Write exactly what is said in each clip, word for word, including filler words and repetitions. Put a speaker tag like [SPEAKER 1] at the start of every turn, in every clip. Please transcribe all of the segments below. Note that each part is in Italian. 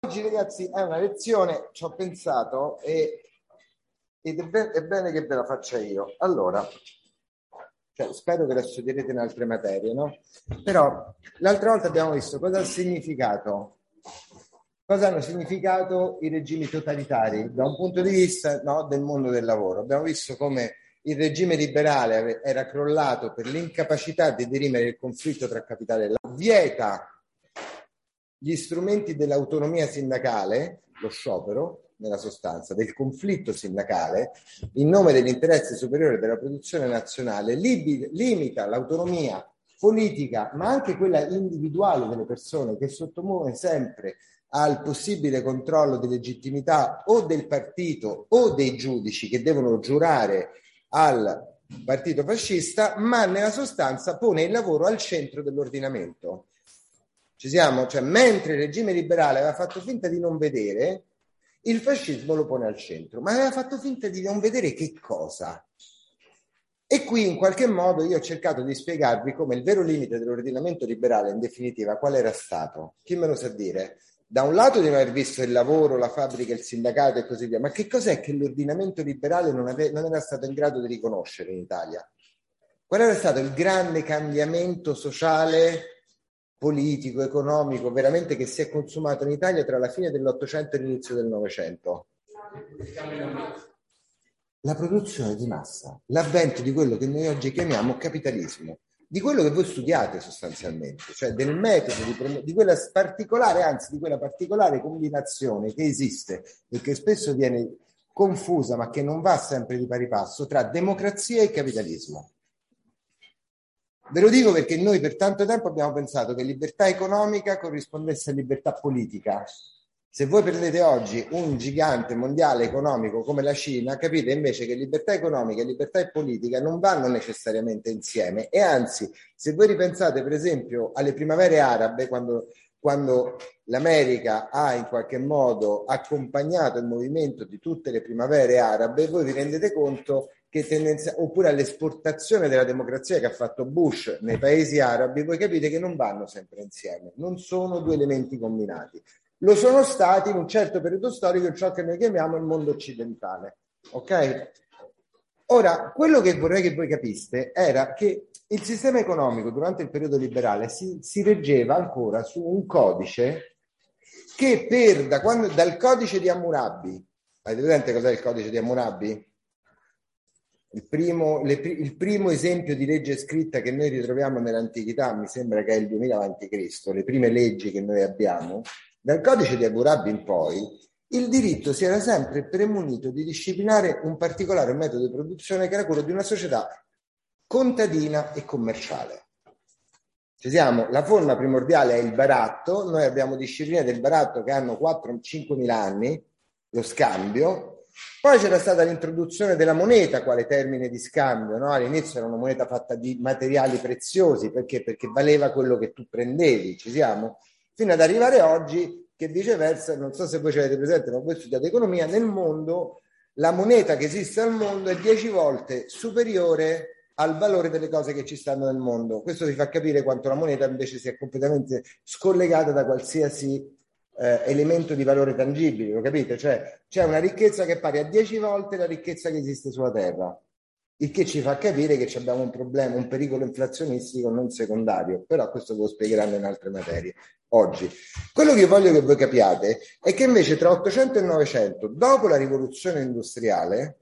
[SPEAKER 1] Oggi ragazzi è una lezione, ci ho pensato e, ed è, be- è bene che ve la faccia io. Allora, cioè, spero che la studierete in altre materie, no? Però l'altra volta abbiamo visto cosa ha significato, cosa hanno significato i regimi totalitari da un punto di vista, no, del mondo del lavoro. Abbiamo visto come il regime liberale era crollato per l'incapacità di dirimere il conflitto tra capitale e lavoro, vieta gli strumenti dell'autonomia sindacale, lo sciopero, nella sostanza, del conflitto sindacale, in nome dell'interesse superiore della produzione nazionale, libi, limita l'autonomia politica, ma anche quella individuale delle persone, che sottopone sempre al possibile controllo di legittimità o del partito o dei giudici che devono giurare al partito fascista, ma nella sostanza pone il lavoro al centro dell'ordinamento. Ci siamo? Cioè, mentre il regime liberale aveva fatto finta di non vedere, il fascismo lo pone al centro, ma aveva fatto finta di non vedere che cosa? E qui in qualche modo io ho cercato di spiegarvi come il vero limite dell'ordinamento liberale in definitiva qual era stato. Chi me lo sa dire? Da un lato di non aver visto il lavoro, la fabbrica, il sindacato e così via, ma che cos'è che l'ordinamento liberale non, ave- non era stato in grado di riconoscere in Italia? Qual era stato il grande cambiamento sociale, politico, economico, veramente che si è consumato in Italia tra la fine dell'Ottocento e l'inizio del Novecento? La produzione di massa, l'avvento di quello che noi oggi chiamiamo capitalismo, di quello che voi studiate sostanzialmente, cioè del metodo di, promo- di quella particolare, anzi di quella particolare combinazione che esiste e che spesso viene confusa ma che non va sempre di pari passo tra democrazia e capitalismo. Ve lo dico perché noi per tanto tempo abbiamo pensato che libertà economica corrispondesse a libertà politica. Se voi prendete oggi un gigante mondiale economico come la Cina, capite invece che libertà economica e libertà politica non vanno necessariamente insieme. E anzi, se voi ripensate per esempio alle primavere arabe, quando, quando l'America ha in qualche modo accompagnato il movimento di tutte le primavere arabe, voi vi rendete conto che tendenza, oppure all'esportazione della democrazia che ha fatto Bush nei paesi arabi, voi capite che non vanno sempre insieme, non sono due elementi combinati. Lo sono stati in un certo periodo storico in ciò che noi chiamiamo il mondo occidentale. Ok? Ora, quello che vorrei che voi capiste era che il sistema economico durante il periodo liberale si, si reggeva ancora su un codice che per, da quando, dal codice di Hammurabi, avete presente cos'è il codice di Hammurabi? Il primo, le, il primo esempio di legge scritta che noi ritroviamo nell'antichità, mi sembra che è il duemila avanti Cristo, le prime leggi che noi abbiamo, dal codice di Hammurabi in poi, il diritto si era sempre premunito di disciplinare un particolare metodo di produzione che era quello di una società contadina e commerciale. Ci siamo? La forma primordiale è il baratto, noi abbiamo discipline del baratto che hanno quattro cinque mila anni, lo scambio. Poi c'era stata l'introduzione della moneta quale termine di scambio, no? All'inizio era una moneta fatta di materiali preziosi, perché? Perché valeva quello che tu prendevi, ci siamo? Fino ad arrivare oggi che viceversa, non so se voi ce l'avete presente, ma voi studiate economia, nel mondo la moneta che esiste al mondo è dieci volte superiore al valore delle cose che ci stanno nel mondo. Questo vi fa capire quanto la moneta invece sia completamente scollegata da qualsiasi Eh, elemento di valore tangibile, lo capite? Cioè c'è una ricchezza che è pari a dieci volte la ricchezza che esiste sulla Terra, il che ci fa capire che abbiamo un problema, un pericolo inflazionistico non secondario, però questo ve lo spiegheranno in altre materie oggi. Quello che io voglio che voi capiate è che invece tra ottocento e novecento, dopo la rivoluzione industriale,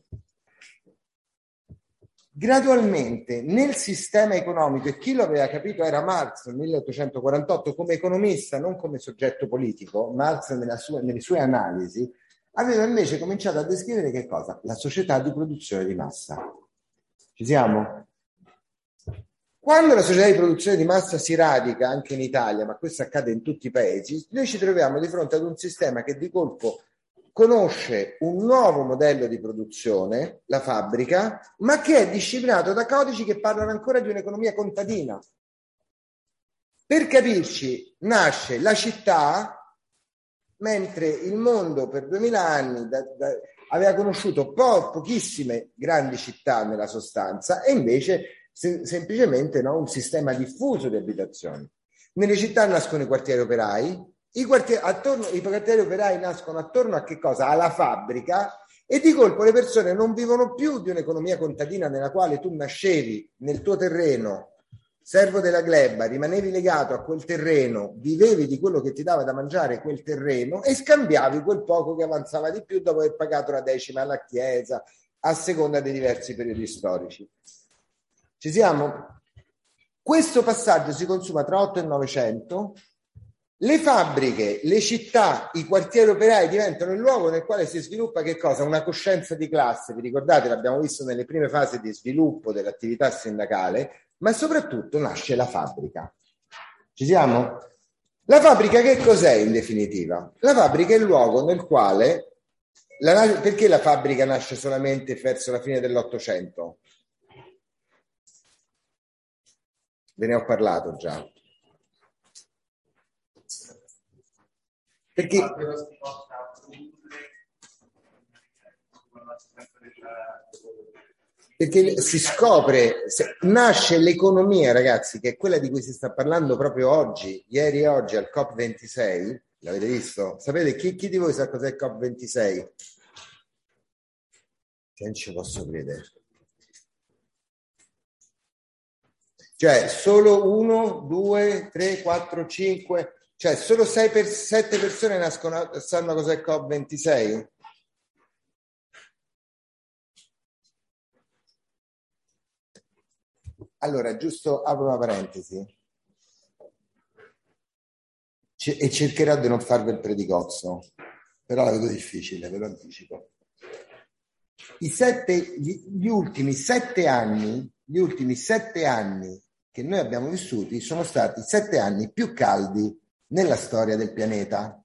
[SPEAKER 1] gradualmente nel sistema economico, e chi lo aveva capito era Marx nel milleottocentoquarantotto come economista, non come soggetto politico, Marx nella sua, nelle sue analisi aveva invece cominciato a descrivere che cosa? La società di produzione di massa. Ci siamo? Quando la società di produzione di massa si radica anche in Italia, ma questo accade in tutti i paesi, noi ci troviamo di fronte ad un sistema che di colpo conosce un nuovo modello di produzione, la fabbrica, ma che è disciplinato da codici che parlano ancora di un'economia contadina. Per capirci, nasce la città, mentre il mondo per duemila anni da, da, aveva conosciuto po- pochissime grandi città nella sostanza e invece se, semplicemente no, un sistema diffuso di abitazioni. Nelle città nascono i quartieri operai, I quartieri, attorno, i quartieri operai nascono attorno a che cosa? Alla fabbrica, e di colpo le persone non vivono più di un'economia contadina nella quale tu nascevi nel tuo terreno, servo della gleba, rimanevi legato a quel terreno, vivevi di quello che ti dava da mangiare quel terreno e scambiavi quel poco che avanzava di più dopo aver pagato la decima alla chiesa, a seconda dei diversi periodi storici. Ci siamo? Questo passaggio si consuma tra otto e novecento. Le fabbriche, le città, i quartieri operai diventano il luogo nel quale si sviluppa che cosa? Una coscienza di classe. Vi ricordate, l'abbiamo visto nelle prime fasi di sviluppo dell'attività sindacale, ma soprattutto nasce la fabbrica. Ci siamo? La fabbrica che cos'è in definitiva? La fabbrica è il luogo nel quale... La, perché la fabbrica nasce solamente verso la fine dell'Ottocento? Ve ne ho parlato già. Perché, perché si scopre, se, nasce l'economia, ragazzi, che è quella di cui si sta parlando proprio oggi, ieri e oggi al COP ventisei. L'avete visto? Sapete, chi, chi di voi sa cos'è il COP ventisei? Che non ci posso credere. Cioè, solo uno, due, tre, quattro, cinque... Cioè, solo sei per sette persone nascono, sanno cos'è COP ventisei? Allora, giusto, apro una parentesi. C- e cercherò di non farvi il predicozzo, però è vedo difficile, ve lo anticipo. I sette, gli, gli ultimi sette anni, gli ultimi sette anni che noi abbiamo vissuti sono stati sette anni più caldi nella storia del pianeta.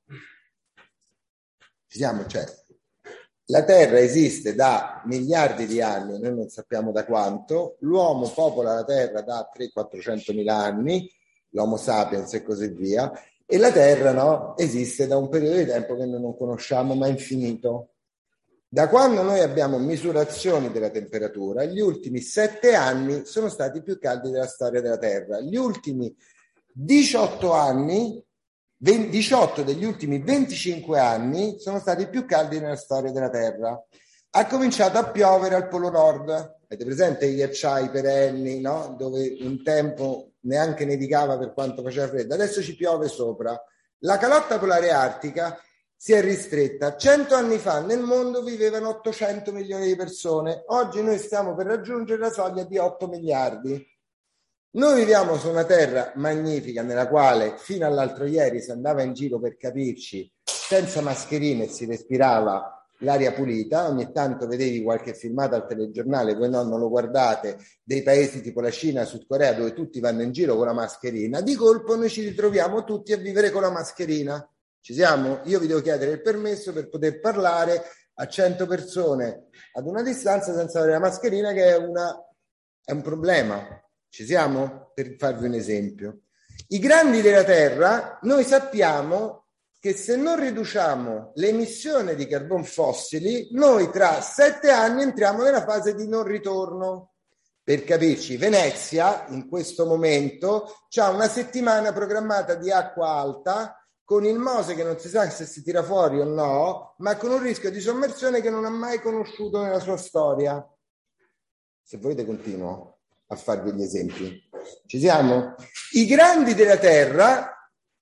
[SPEAKER 1] Ci siamo, cioè, la Terra esiste da miliardi di anni, noi non sappiamo da quanto, l'uomo popola la Terra da trecento-quattrocento mila anni, l'Homo sapiens e così via, e la Terra, no, esiste da un periodo di tempo che noi non conosciamo, ma infinito. Da quando noi abbiamo misurazioni della temperatura, gli ultimi sette anni sono stati più caldi della storia della Terra. Gli ultimi diciotto anni, diciotto degli ultimi venticinque anni sono stati più caldi nella storia della Terra. Ha cominciato a piovere al Polo Nord. Avete presente i ghiacciai perenni, no? Dove un tempo neanche nevicava per quanto faceva freddo. Adesso ci piove sopra. La calotta polare artica si è ristretta. Cento anni fa nel mondo vivevano ottocento milioni di persone. Oggi noi stiamo per raggiungere la soglia di otto miliardi. Noi viviamo su una terra magnifica nella quale fino all'altro ieri si andava in giro, per capirci, senza mascherine e si respirava l'aria pulita. Ogni tanto vedevi qualche filmato al telegiornale, voi no, non lo guardate, dei paesi tipo la Cina, Sud Corea, dove tutti vanno in giro con la mascherina. Di colpo noi ci ritroviamo tutti a vivere con la mascherina. Ci siamo? Io vi devo chiedere il permesso per poter parlare a cento persone ad una distanza senza avere la mascherina, che è, una, è un problema. Ci siamo? Per farvi un esempio. I grandi della Terra, noi sappiamo che se non riduciamo l'emissione di carbon fossili, noi tra sette anni entriamo nella fase di non ritorno. Per capirci, Venezia in questo momento ha una settimana programmata di acqua alta, con il Mose che non si sa se si tira fuori o no, ma con un rischio di sommersione che non ha mai conosciuto nella sua storia. Se volete continuo a farvi gli esempi. Ci siamo? I grandi della Terra,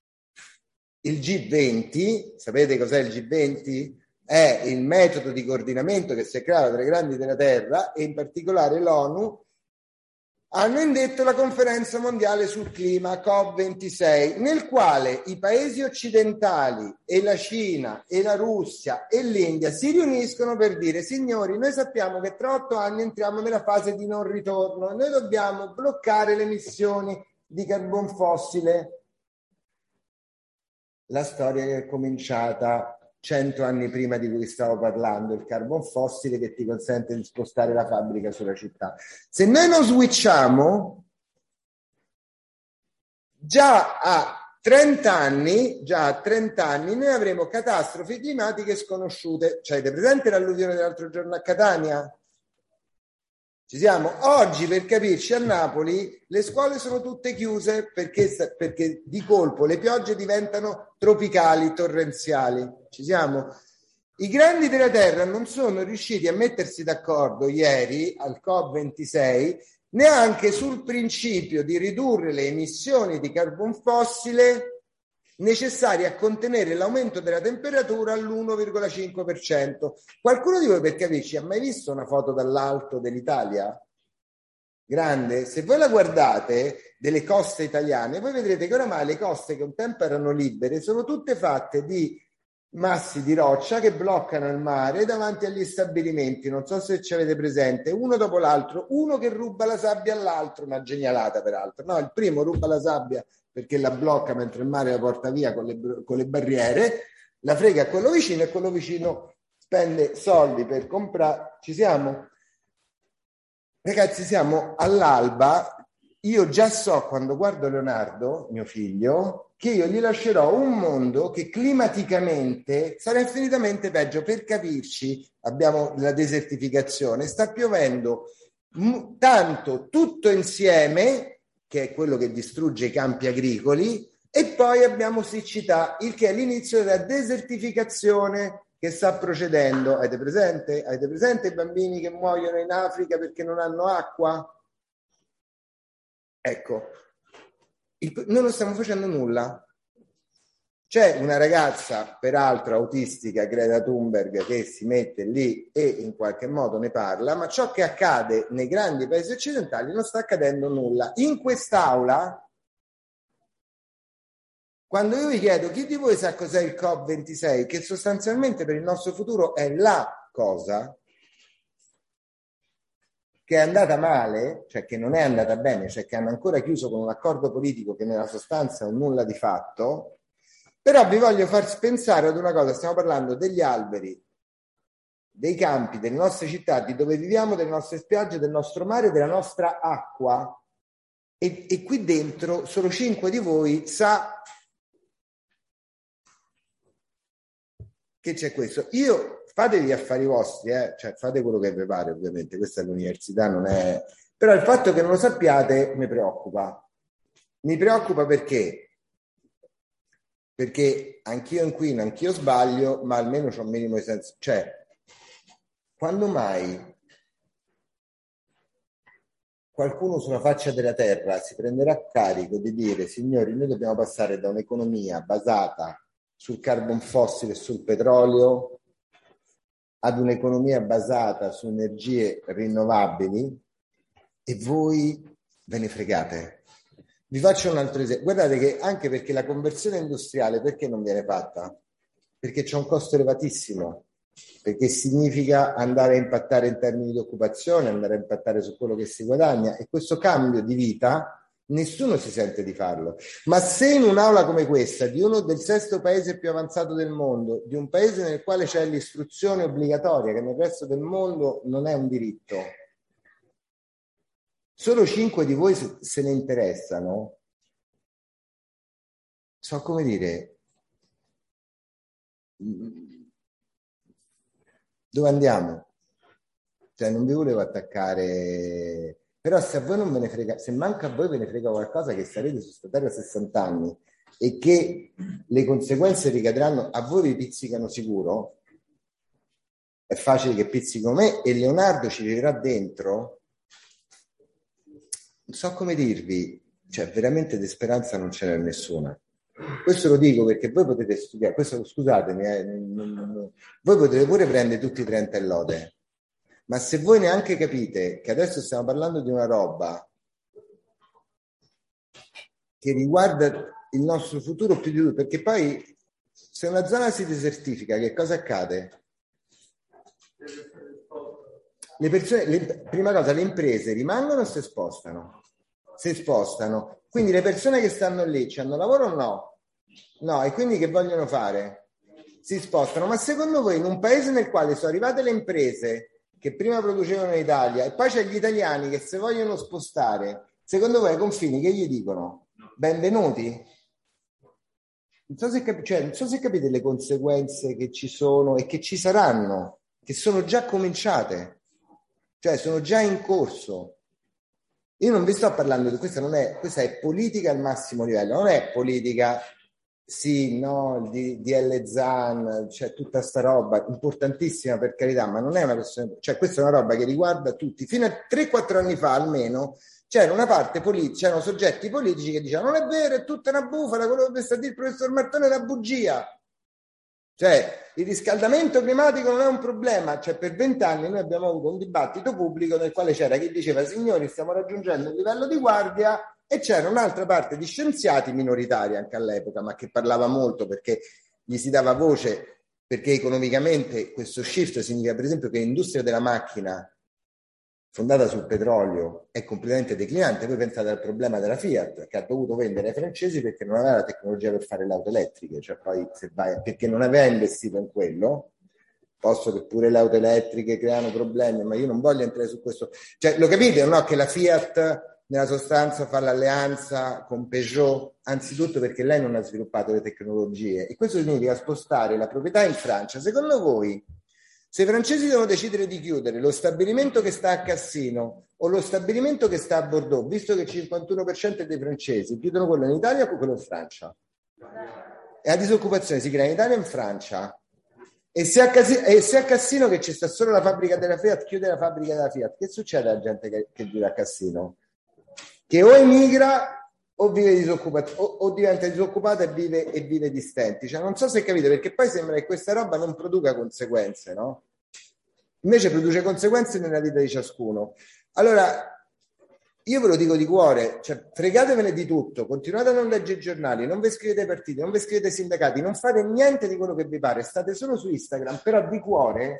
[SPEAKER 1] il G venti, sapete cos'è il G venti? È il metodo di coordinamento che si è creato tra i grandi della Terra e in particolare l'ONU, hanno indetto la conferenza mondiale sul clima COP ventisei, nel quale i paesi occidentali e la Cina e la Russia e l'India si riuniscono per dire: signori, noi sappiamo che tra otto anni entriamo nella fase di non ritorno, noi dobbiamo bloccare le emissioni di carbon fossile. La storia che è cominciata cento anni prima di cui stavo parlando, il carbon fossile che ti consente di spostare la fabbrica sulla città. Se noi non switchiamo, già a trenta anni, già a trenta anni noi avremo catastrofi climatiche sconosciute. Cioè, avete presente l'alluvione dell'altro giorno a Catania? Ci siamo? Oggi, per capirci, a Napoli le scuole sono tutte chiuse perché, perché di colpo le piogge diventano tropicali, torrenziali. Ci siamo? I grandi della Terra non sono riusciti a mettersi d'accordo ieri al COP ventisei neanche sul principio di ridurre le emissioni di carbon fossile necessarie a contenere l'aumento della temperatura all'uno virgola cinque per cento. Qualcuno di voi, per capirci, ha mai visto una foto dall'alto dell'Italia? Grande? Se voi la guardate delle coste italiane, voi vedrete che oramai le coste che un tempo erano libere sono tutte fatte di massi di roccia che bloccano il mare davanti agli stabilimenti. Non so se ci avete presente, uno dopo l'altro, uno che ruba la sabbia all'altro, una genialata peraltro. No, il primo ruba la sabbia perché la blocca mentre il mare la porta via con le, con le barriere, la frega a quello vicino e quello vicino spende soldi per comprare. Ci siamo? Ragazzi, siamo all'alba. Io già so, quando guardo Leonardo, mio figlio, che io gli lascerò un mondo che climaticamente sarà infinitamente peggio. Per capirci, abbiamo la desertificazione, sta piovendo m- tanto tutto insieme, che è quello che distrugge i campi agricoli, e poi abbiamo siccità, il che è l'inizio della desertificazione che sta procedendo. Avete presente? Avete presente i bambini che muoiono in Africa perché non hanno acqua? Ecco, il, noi non stiamo facendo nulla. C'è una ragazza, peraltro autistica, Greta Thunberg, che si mette lì e in qualche modo ne parla, ma ciò che accade nei grandi paesi occidentali non sta accadendo nulla. In quest'aula, quando io vi chiedo chi di voi sa cos'è il COP ventisei, che sostanzialmente per il nostro futuro è la cosa che è andata male, cioè che non è andata bene, cioè che hanno ancora chiuso con un accordo politico che nella sostanza è un nulla di fatto, però vi voglio far pensare ad una cosa, stiamo parlando degli alberi, dei campi, delle nostre città, di dove viviamo, delle nostre spiagge, del nostro mare, della nostra acqua, e, e qui dentro solo cinque di voi sa che c'è questo. Io fatevi gli affari vostri, eh? Cioè fate quello che vi pare, ovviamente, questa è l'università, non è... Però il fatto che non lo sappiate mi preoccupa. Mi preoccupa perché? Perché anch'io inquino, anch'io sbaglio, ma almeno c'ho un minimo di senso. Cioè, quando mai qualcuno sulla faccia della terra si prenderà carico di dire, signori, noi dobbiamo passare da un'economia basata sul carbon fossile e sul petrolio ad un'economia basata su energie rinnovabili, e voi ve ne fregate. Vi faccio un altro esempio. Guardate che anche perché la conversione industriale, perché non viene fatta? Perché c'è un costo elevatissimo, perché significa andare a impattare in termini di occupazione, andare a impattare su quello che si guadagna, e questo cambio di vita nessuno si sente di farlo. Ma se in un'aula come questa, di uno del sesto paese più avanzato del mondo, di un paese nel quale c'è l'istruzione obbligatoria, che nel resto del mondo non è un diritto, solo cinque di voi se ne interessano, so come dire, dove andiamo? Cioè, non vi volevo attaccare, però se a voi non ve ne frega, se manca a voi ve ne frega qualcosa, che sarete su questa terra sessanta anni e che le conseguenze ricadranno, a voi vi pizzicano sicuro, è facile che pizzicano me, e Leonardo ci vivrà dentro, non so come dirvi, cioè veramente di speranza non ce n'è nessuna. Questo lo dico perché voi potete studiare, questo, scusatemi, eh, non, non, voi potete pure prendere tutti i trenta e lode, ma se voi neanche capite che adesso stiamo parlando di una roba che riguarda il nostro futuro più di tutto, perché poi se una zona si desertifica, che cosa accade? Le persone, le, prima cosa, le imprese rimangono o si spostano? Si spostano. Quindi le persone che stanno lì ci hanno lavoro o no? No, e quindi che vogliono fare? Si spostano. Ma secondo voi in un paese nel quale sono arrivate le imprese che prima producevano in Italia e poi c'è gli italiani che se vogliono spostare, secondo voi ai confini che gli dicono? Benvenuti? Non so se, cap- cioè, non so se capite le conseguenze che ci sono e che ci saranno, che sono già cominciate. cioè sono già in corso. Io non vi sto parlando di questa, non è, questa è politica al massimo livello, non è politica, sì, no, di D L Zan, c'è tutta sta roba importantissima per carità, ma non è una questione, cioè questa è una roba che riguarda tutti. Fino a tre quattro anni fa almeno c'era una parte politica, c'erano soggetti politici che dicevano non è vero, è tutta una bufala, quello che sta a dire il professor Martone è una bugia. Cioè, il riscaldamento climatico non è un problema. Cioè, per vent'anni noi abbiamo avuto un dibattito pubblico nel quale c'era chi diceva signori, stiamo raggiungendo il livello di guardia, e c'era un'altra parte di scienziati minoritari anche all'epoca, ma che parlava molto perché gli si dava voce, perché economicamente questo shift significa per esempio che l'industria della macchina fondata sul petrolio è completamente declinante. Voi pensate al problema della Fiat, che ha dovuto vendere ai francesi perché non aveva la tecnologia per fare le auto elettriche, cioè poi se vai, perché non aveva investito in quello, posto che pure le auto elettriche creano problemi, ma io non voglio entrare su questo. Cioè, lo capite, no? Che la Fiat nella sostanza fa l'alleanza con Peugeot, anzitutto perché lei non ha sviluppato le tecnologie, e questo significa spostare la proprietà in Francia. Secondo voi, se i francesi devono decidere di chiudere lo stabilimento che sta a Cassino o lo stabilimento che sta a Bordeaux, visto che il cinquantuno per cento dei francesi chiudono quello in Italia o quello in Francia? E la disoccupazione si crea in Italia e in Francia. E se, a Cassino, e se a Cassino, che ci sta solo la fabbrica della Fiat, chiude la fabbrica della Fiat, che succede alla gente che, che vive a Cassino? Che o emigra o vive disoccupato, o, o diventa disoccupata e vive, e vive di stenti. Cioè, non so se capite, perché poi sembra che questa roba non produca conseguenze, no? Invece produce conseguenze nella vita di ciascuno. Allora, io ve lo dico di cuore, cioè, fregatevene di tutto, continuate a non leggere i giornali, non vi iscrivete ai partiti, non vi iscrivete ai sindacati, non fate niente di quello che vi pare, state solo su Instagram, però di cuore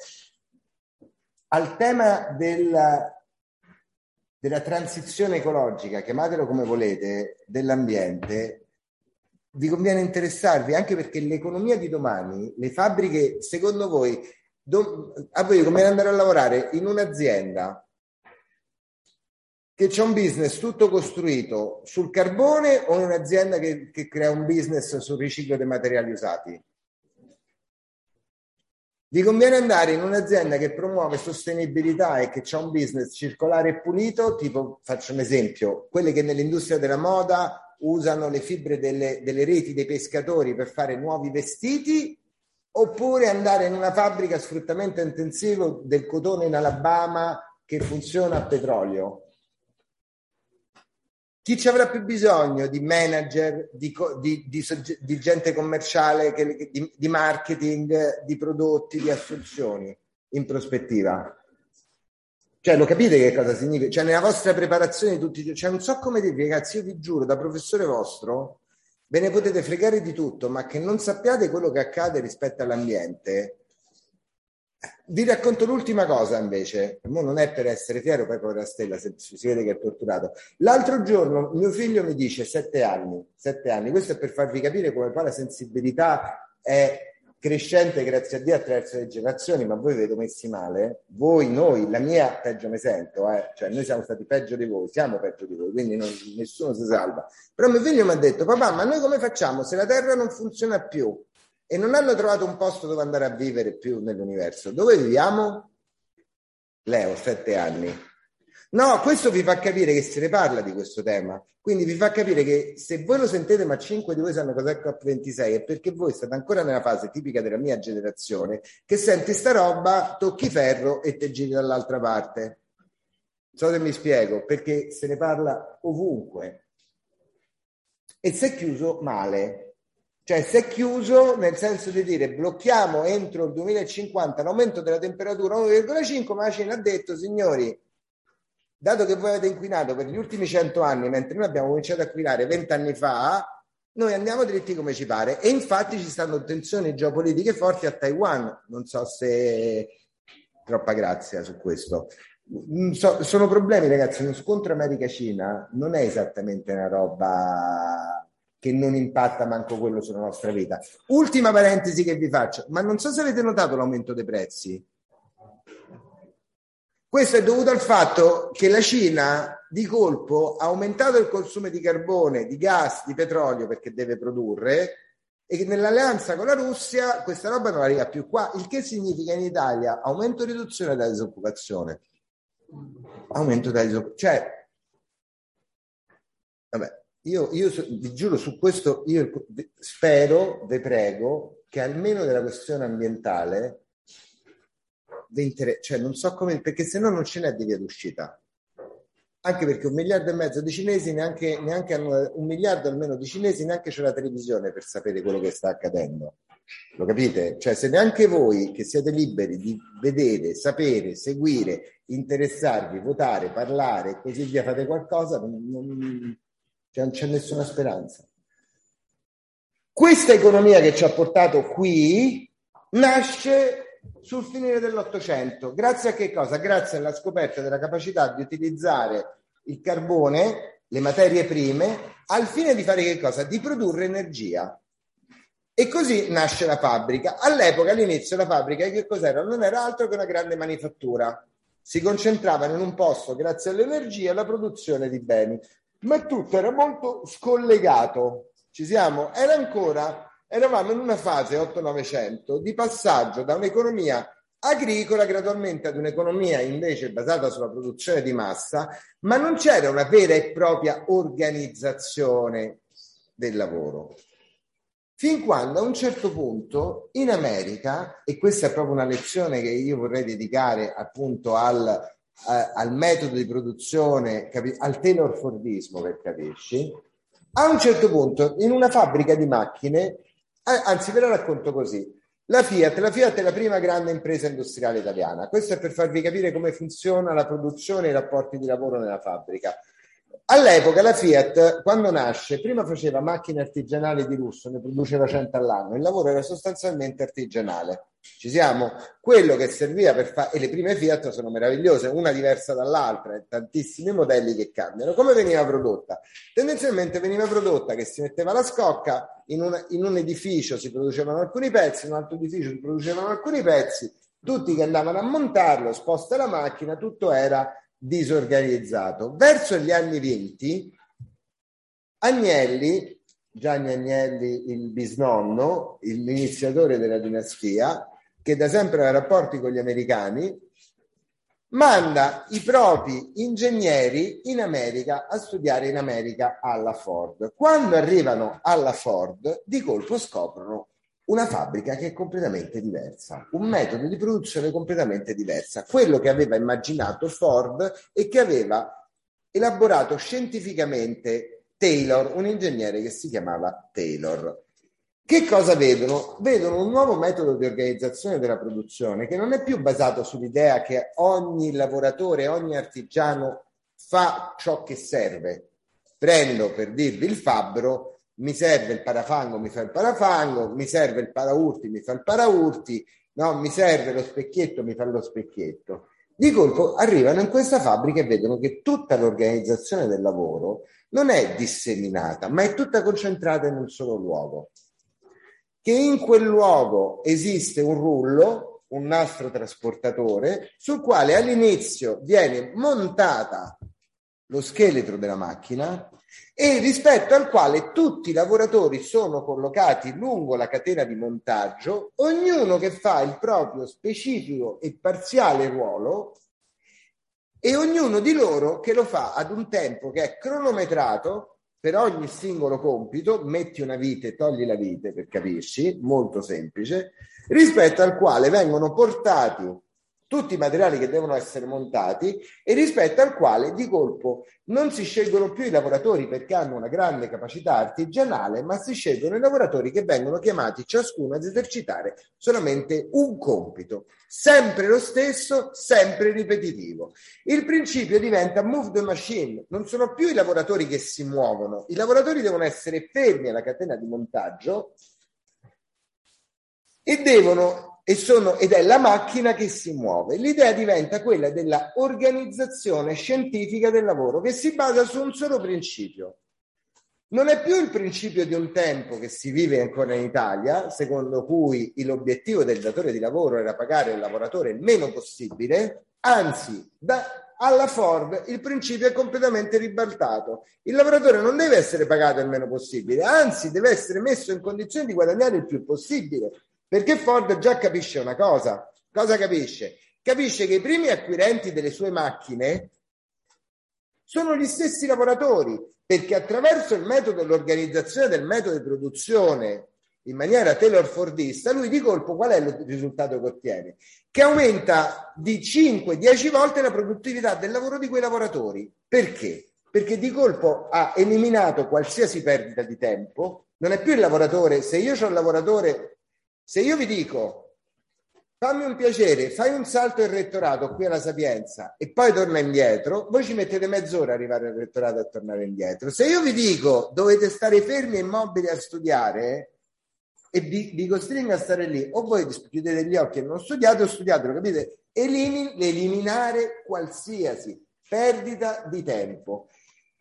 [SPEAKER 1] al tema del... della transizione ecologica, chiamatelo come volete, dell'ambiente, vi conviene interessarvi, anche perché l'economia di domani, le fabbriche, secondo voi, do, a voi conviene andare a lavorare in un'azienda che c'è un business tutto costruito sul carbone o in un'azienda che, che crea un business sul riciclo dei materiali usati? Vi conviene andare in un'azienda che promuove sostenibilità e che ha un business circolare e pulito, tipo, faccio un esempio, quelle che nell'industria della moda usano le fibre delle, delle reti dei pescatori per fare nuovi vestiti, oppure andare in una fabbrica a sfruttamento intensivo del cotone in Alabama che funziona a petrolio? Chi ci avrà più bisogno di manager, di, di, di, di gente commerciale, che, di, di marketing, di prodotti, di assunzioni in prospettiva? Cioè, lo capite che cosa significa? Cioè, nella vostra preparazione tutti, cioè, non so come dirvi, ragazzi, io vi giuro, da professore vostro, ve ne potete fregare di tutto, ma che non sappiate quello che accade rispetto all'ambiente. Vi racconto l'ultima cosa invece, non è per essere fiero, poi povera Stella, se si vede che è torturato. L'altro giorno mio figlio mi dice, sette anni, sette anni, questo è per farvi capire come poi la sensibilità è crescente grazie a Dio attraverso le generazioni, ma voi vedo messi male, voi, noi, la mia peggio mi sento, eh? Cioè noi siamo stati peggio di voi, siamo peggio di voi, quindi non, nessuno si salva. Però mio figlio mi ha detto, papà, ma noi come facciamo se la Terra non funziona più? E non hanno trovato un posto dove andare a vivere più nell'universo. Dove viviamo? Leo, sette anni. No, questo vi fa capire che se ne parla di questo tema. Quindi vi fa capire che se voi lo sentite, ma cinque di voi sanno cos'è COP ventisei, è perché voi state ancora nella fase tipica della mia generazione, che senti sta roba, tocchi ferro e te giri dall'altra parte. Non so se mi spiego, perché se ne parla ovunque. E si è chiuso male. Cioè si è chiuso nel senso di dire blocchiamo entro il duemilacinquanta l'aumento della temperatura uno virgola cinque, ma la Cina ha detto, signori, dato che voi avete inquinato per gli ultimi cento anni, mentre noi abbiamo cominciato a inquinare venti anni fa, noi andiamo dritti come ci pare. E infatti ci stanno tensioni geopolitiche forti a Taiwan. Non so se... Troppa grazia su questo. So, sono problemi, ragazzi. Uno scontro America-Cina non è esattamente una roba che non impatta manco quello sulla nostra vita. Ultima parentesi che vi faccio, ma non so se avete notato l'aumento dei prezzi. Questo è dovuto al fatto che la Cina di colpo ha aumentato il consumo di carbone, di gas, di petrolio perché deve produrre, e che nell'alleanza con la Russia questa roba non arriva più qua, il che significa in Italia aumento o riduzione della disoccupazione. Aumento dai... Cioè, vabbè, io, io vi giuro su questo, io spero, vi prego, che almeno della questione ambientale, cioè non so come, perché se no non ce n'è di via d'uscita. Anche perché un miliardo e mezzo di cinesi neanche, neanche hanno, un miliardo almeno di cinesi neanche c'è la televisione per sapere quello che sta accadendo. Lo capite? Cioè se neanche voi che siete liberi di vedere, sapere, seguire, interessarvi, votare, parlare e così via fate qualcosa, non, non, cioè non c'è nessuna speranza. Questa economia che ci ha portato qui nasce sul finire dell'Ottocento. Grazie a che cosa? Grazie alla scoperta della capacità di utilizzare il carbone, le materie prime, al fine di fare che cosa? Di produrre energia. E così nasce la fabbrica. All'epoca, all'inizio, la fabbrica che cos'era? Non era altro che una grande manifattura. Si concentravano in un posto, grazie all'energia, la produzione di beni. Ma tutto era molto scollegato. Ci siamo? Era ancora... Eravamo in una fase otto novecento di passaggio da un'economia agricola gradualmente ad un'economia invece basata sulla produzione di massa, ma non c'era una vera e propria organizzazione del lavoro. Fin quando a un certo punto in America, e questa è proprio una lezione che io vorrei dedicare appunto al, eh, al metodo di produzione, al Taylor Fordismo per capirci, a un certo punto in una fabbrica di macchine, anzi ve la racconto così, la Fiat, la Fiat è la prima grande impresa industriale italiana. Questo è per farvi capire come funziona la produzione e i rapporti di lavoro nella fabbrica. All'epoca la Fiat, quando nasce, prima faceva macchine artigianali di lusso, ne produceva cento all'anno, il lavoro era sostanzialmente artigianale. Ci siamo? Quello che serviva per fare, e le prime Fiat sono meravigliose, una diversa dall'altra, e tantissimi modelli che cambiano. Come veniva prodotta? Tendenzialmente veniva prodotta che si metteva la scocca, in, una, in un edificio si producevano alcuni pezzi, in un altro edificio si producevano alcuni pezzi, tutti che andavano a montarlo, sposta la macchina, tutto era disorganizzato. Verso gli anni venti, Agnelli, Gianni Agnelli, il bisnonno, l'iniziatore della dinastia, che da sempre ha rapporti con gli americani, manda i propri ingegneri in America a studiare in America alla Ford. Quando arrivano alla Ford, di colpo scoprono una fabbrica che è completamente diversa, un metodo di produzione completamente diversa, quello che aveva immaginato Ford e che aveva elaborato scientificamente Taylor, un ingegnere che si chiamava Taylor. Che cosa vedono? Vedono un nuovo metodo di organizzazione della produzione che non è più basato sull'idea che ogni lavoratore, ogni artigiano fa ciò che serve. Prendo, per dirvi il fabbro, mi serve il parafango, mi fa il parafango, mi serve il paraurti, mi fa il paraurti, no, mi serve lo specchietto, mi fa lo specchietto. Di colpo arrivano in questa fabbrica e vedono che tutta l'organizzazione del lavoro non è disseminata, ma è tutta concentrata in un solo luogo. Che in quel luogo esiste un rullo, un nastro trasportatore, sul quale all'inizio viene montata lo scheletro della macchina e rispetto al quale tutti i lavoratori sono collocati lungo la catena di montaggio, ognuno che fa il proprio specifico e parziale ruolo e ognuno di loro che lo fa ad un tempo che è cronometrato. Per ogni singolo compito metti una vite, togli la vite, per capirci, molto semplice, rispetto al quale vengono portati tutti i materiali che devono essere montati e rispetto al quale di colpo non si scelgono più i lavoratori perché hanno una grande capacità artigianale, ma si scelgono i lavoratori che vengono chiamati ciascuno ad esercitare solamente un compito, sempre lo stesso, sempre ripetitivo. Il principio diventa move the machine, non sono più i lavoratori che si muovono, i lavoratori devono essere fermi alla catena di montaggio e devono E sono, ed è la macchina che si muove. L'idea diventa quella della organizzazione scientifica del lavoro che si basa su un solo principio. Non è più il principio di un tempo che si vive ancora in Italia, secondo cui l'obiettivo del datore di lavoro era pagare il lavoratore il meno possibile, anzi, da, alla Ford il principio è completamente ribaltato. Il lavoratore non deve essere pagato il meno possibile, anzi deve essere messo in condizione di guadagnare il più possibile. Perché Ford già capisce una cosa. Cosa capisce? capisce che i primi acquirenti delle sue macchine sono gli stessi lavoratori, perché attraverso il metodo, l'organizzazione del metodo di produzione in maniera Taylor-Fordista, lui di colpo qual è il risultato che ottiene? Che aumenta di cinque dieci volte la produttività del lavoro di quei lavoratori. Perché? Perché di colpo ha eliminato qualsiasi perdita di tempo, non è più il lavoratore. Se io ho un lavoratore, se io vi dico fammi un piacere, fai un salto in rettorato qui alla Sapienza e poi torna indietro, voi ci mettete mezz'ora a arrivare al rettorato e tornare indietro. Se io vi dico dovete stare fermi e immobili a studiare e vi, vi costringo a stare lì, o voi chiudete gli occhi e non studiate o studiate, lo capite? Elimin, eliminare qualsiasi perdita di tempo.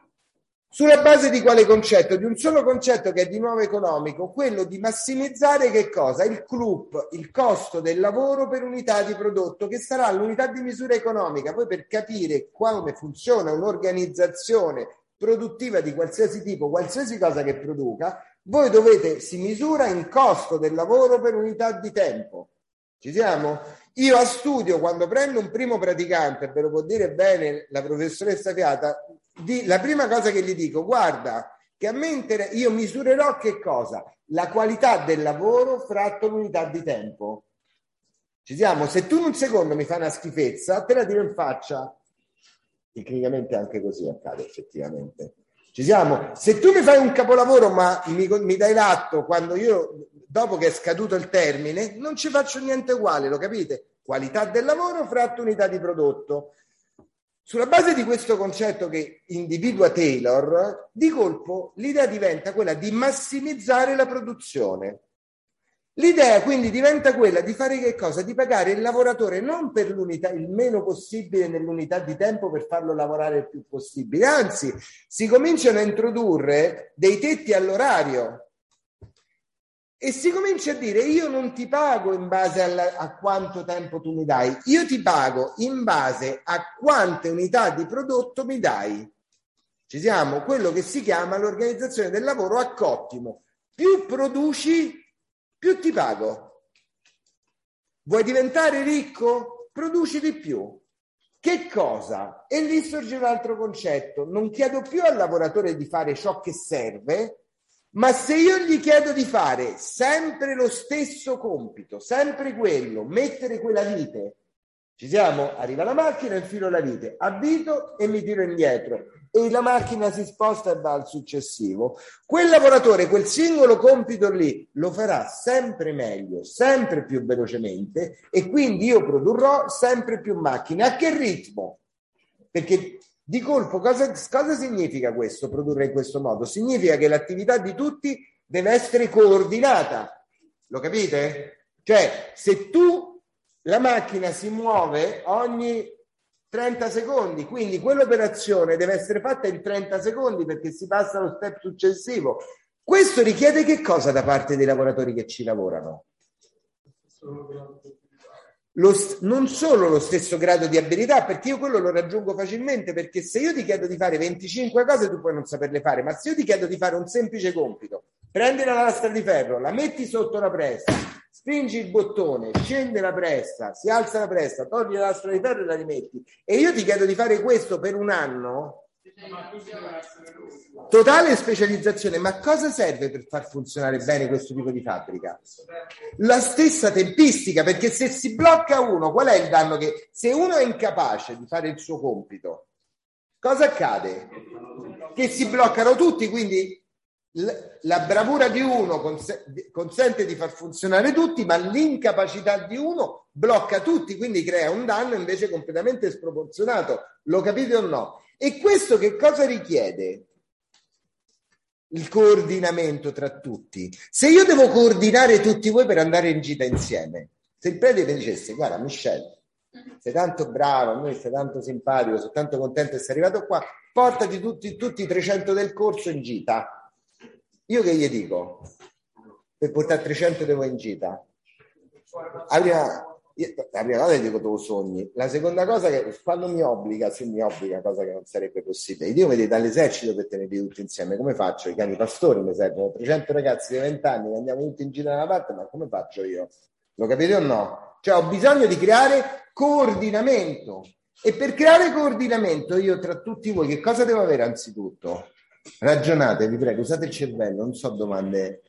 [SPEAKER 1] Sulla base di quale concetto? Di un solo concetto che è di nuovo economico, quello di massimizzare che cosa? Il C L U P, il costo del lavoro per unità di prodotto, che sarà l'unità di misura economica. Poi per capire come funziona un'organizzazione produttiva di qualsiasi tipo, qualsiasi cosa che produca, voi dovete, si misura in costo del lavoro per unità di tempo. Ci siamo? Io a studio, quando prendo un primo praticante, ve lo può dire bene la professoressa Fiata, di, la prima cosa che gli dico, guarda, che a me inter- io misurerò che cosa? La qualità del lavoro fratto l'unità di tempo. Ci siamo? Se tu in un secondo mi fai una schifezza, te la tiro in faccia. Tecnicamente anche così accade effettivamente. Ci siamo? Se tu mi fai un capolavoro ma mi, mi dai l'atto quando io, dopo che è scaduto il termine, non ci faccio niente uguale, lo capite? Qualità del lavoro fratto unità di prodotto. Sulla base di questo concetto che individua Taylor, di colpo l'idea diventa quella di massimizzare la produzione. L'idea quindi diventa quella di fare che cosa? Di pagare il lavoratore non per l'unità, il meno possibile nell'unità di tempo per farlo lavorare il più possibile, anzi si cominciano a introdurre dei tetti all'orario e si comincia a dire io non ti pago in base alla, a quanto tempo tu mi dai, io ti pago in base a quante unità di prodotto mi dai. Ci siamo? Quello che si chiama l'organizzazione del lavoro a cottimo. Più produci, più ti pago. Vuoi diventare ricco? Produci di più. Che cosa? E lì sorge un altro concetto. Non chiedo più al lavoratore di fare ciò che serve, ma se io gli chiedo di fare sempre lo stesso compito, sempre quello, mettere quella vite, ci siamo? Arriva la macchina, infilo la vite, avvito e mi tiro indietro e la macchina si sposta e va al successivo. Quel lavoratore, quel singolo compito lì lo farà sempre meglio, sempre più velocemente e quindi io produrrò sempre più macchine. A che ritmo? Perché di colpo cosa, cosa significa questo, produrre in questo modo? Significa che l'attività di tutti deve essere coordinata. Lo capite? Cioè, se tu, la macchina si muove ogni trenta secondi, quindi quell'operazione deve essere fatta in trenta secondi perché si passa allo step successivo. Questo richiede che cosa da parte dei lavoratori che ci lavorano? Lo, non solo lo stesso grado di abilità, perché io quello lo raggiungo facilmente, perché se io ti chiedo di fare venticinque cose tu puoi non saperle fare, ma se io ti chiedo di fare un semplice compito, prendi la lastra di ferro, la metti sotto la pressa, spingi il bottone, scende la pressa, si alza la pressa, togli la lastra di ferro e la rimetti, e io ti chiedo di fare questo per un anno, totale specializzazione. Ma cosa serve per far funzionare bene questo tipo di fabbrica? La stessa tempistica, perché se si blocca uno, qual è il danno? Che se uno è incapace di fare il suo compito, cosa accade? Che si bloccano tutti, quindi la bravura di uno consente di far funzionare tutti, ma l'incapacità di uno blocca tutti, quindi crea un danno invece completamente sproporzionato. Lo capite o no? E questo che cosa richiede? Il coordinamento tra tutti. Se io devo coordinare tutti voi per andare in gita insieme, se il prete mi dicesse guarda Michelle, sei tanto bravo, a noi sei tanto simpatico, sono tanto contento di essere arrivato qua, portati tutti, tutti i trecento del corso in gita. Io che gli dico? Per portare trecento di voi in gita? Allora, io, la prima cosa che dico tu sogni, la seconda cosa che quando mi obbliga, se mi obbliga, cosa che non sarebbe possibile, io mi devo dall'esercito per tenerli tutti insieme, come faccio? I cani pastori mi servono trecento ragazzi di venti anni che andiamo tutti in gita da una parte, ma come faccio io? Lo capite o no? Cioè ho bisogno di creare coordinamento. E per creare coordinamento io tra tutti voi che cosa devo avere anzitutto? Ragionate, vi prego, usate il cervello, non so domande.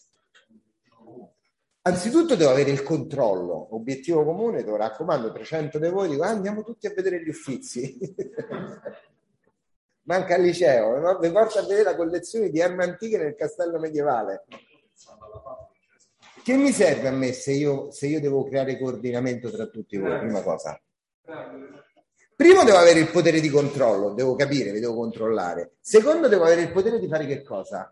[SPEAKER 1] Anzitutto devo avere il controllo, obiettivo comune, te lo raccomando, trecento di voi dico ah, andiamo tutti a vedere gli Uffizi. Manca al liceo, no? Vi porto a vedere la collezione di armi antiche nel castello medievale. Che mi serve a me se io, se io devo creare coordinamento tra tutti voi? Prima cosa. Primo devo avere il potere di controllo, devo capire, vi devo controllare. Secondo devo avere il potere di fare che cosa?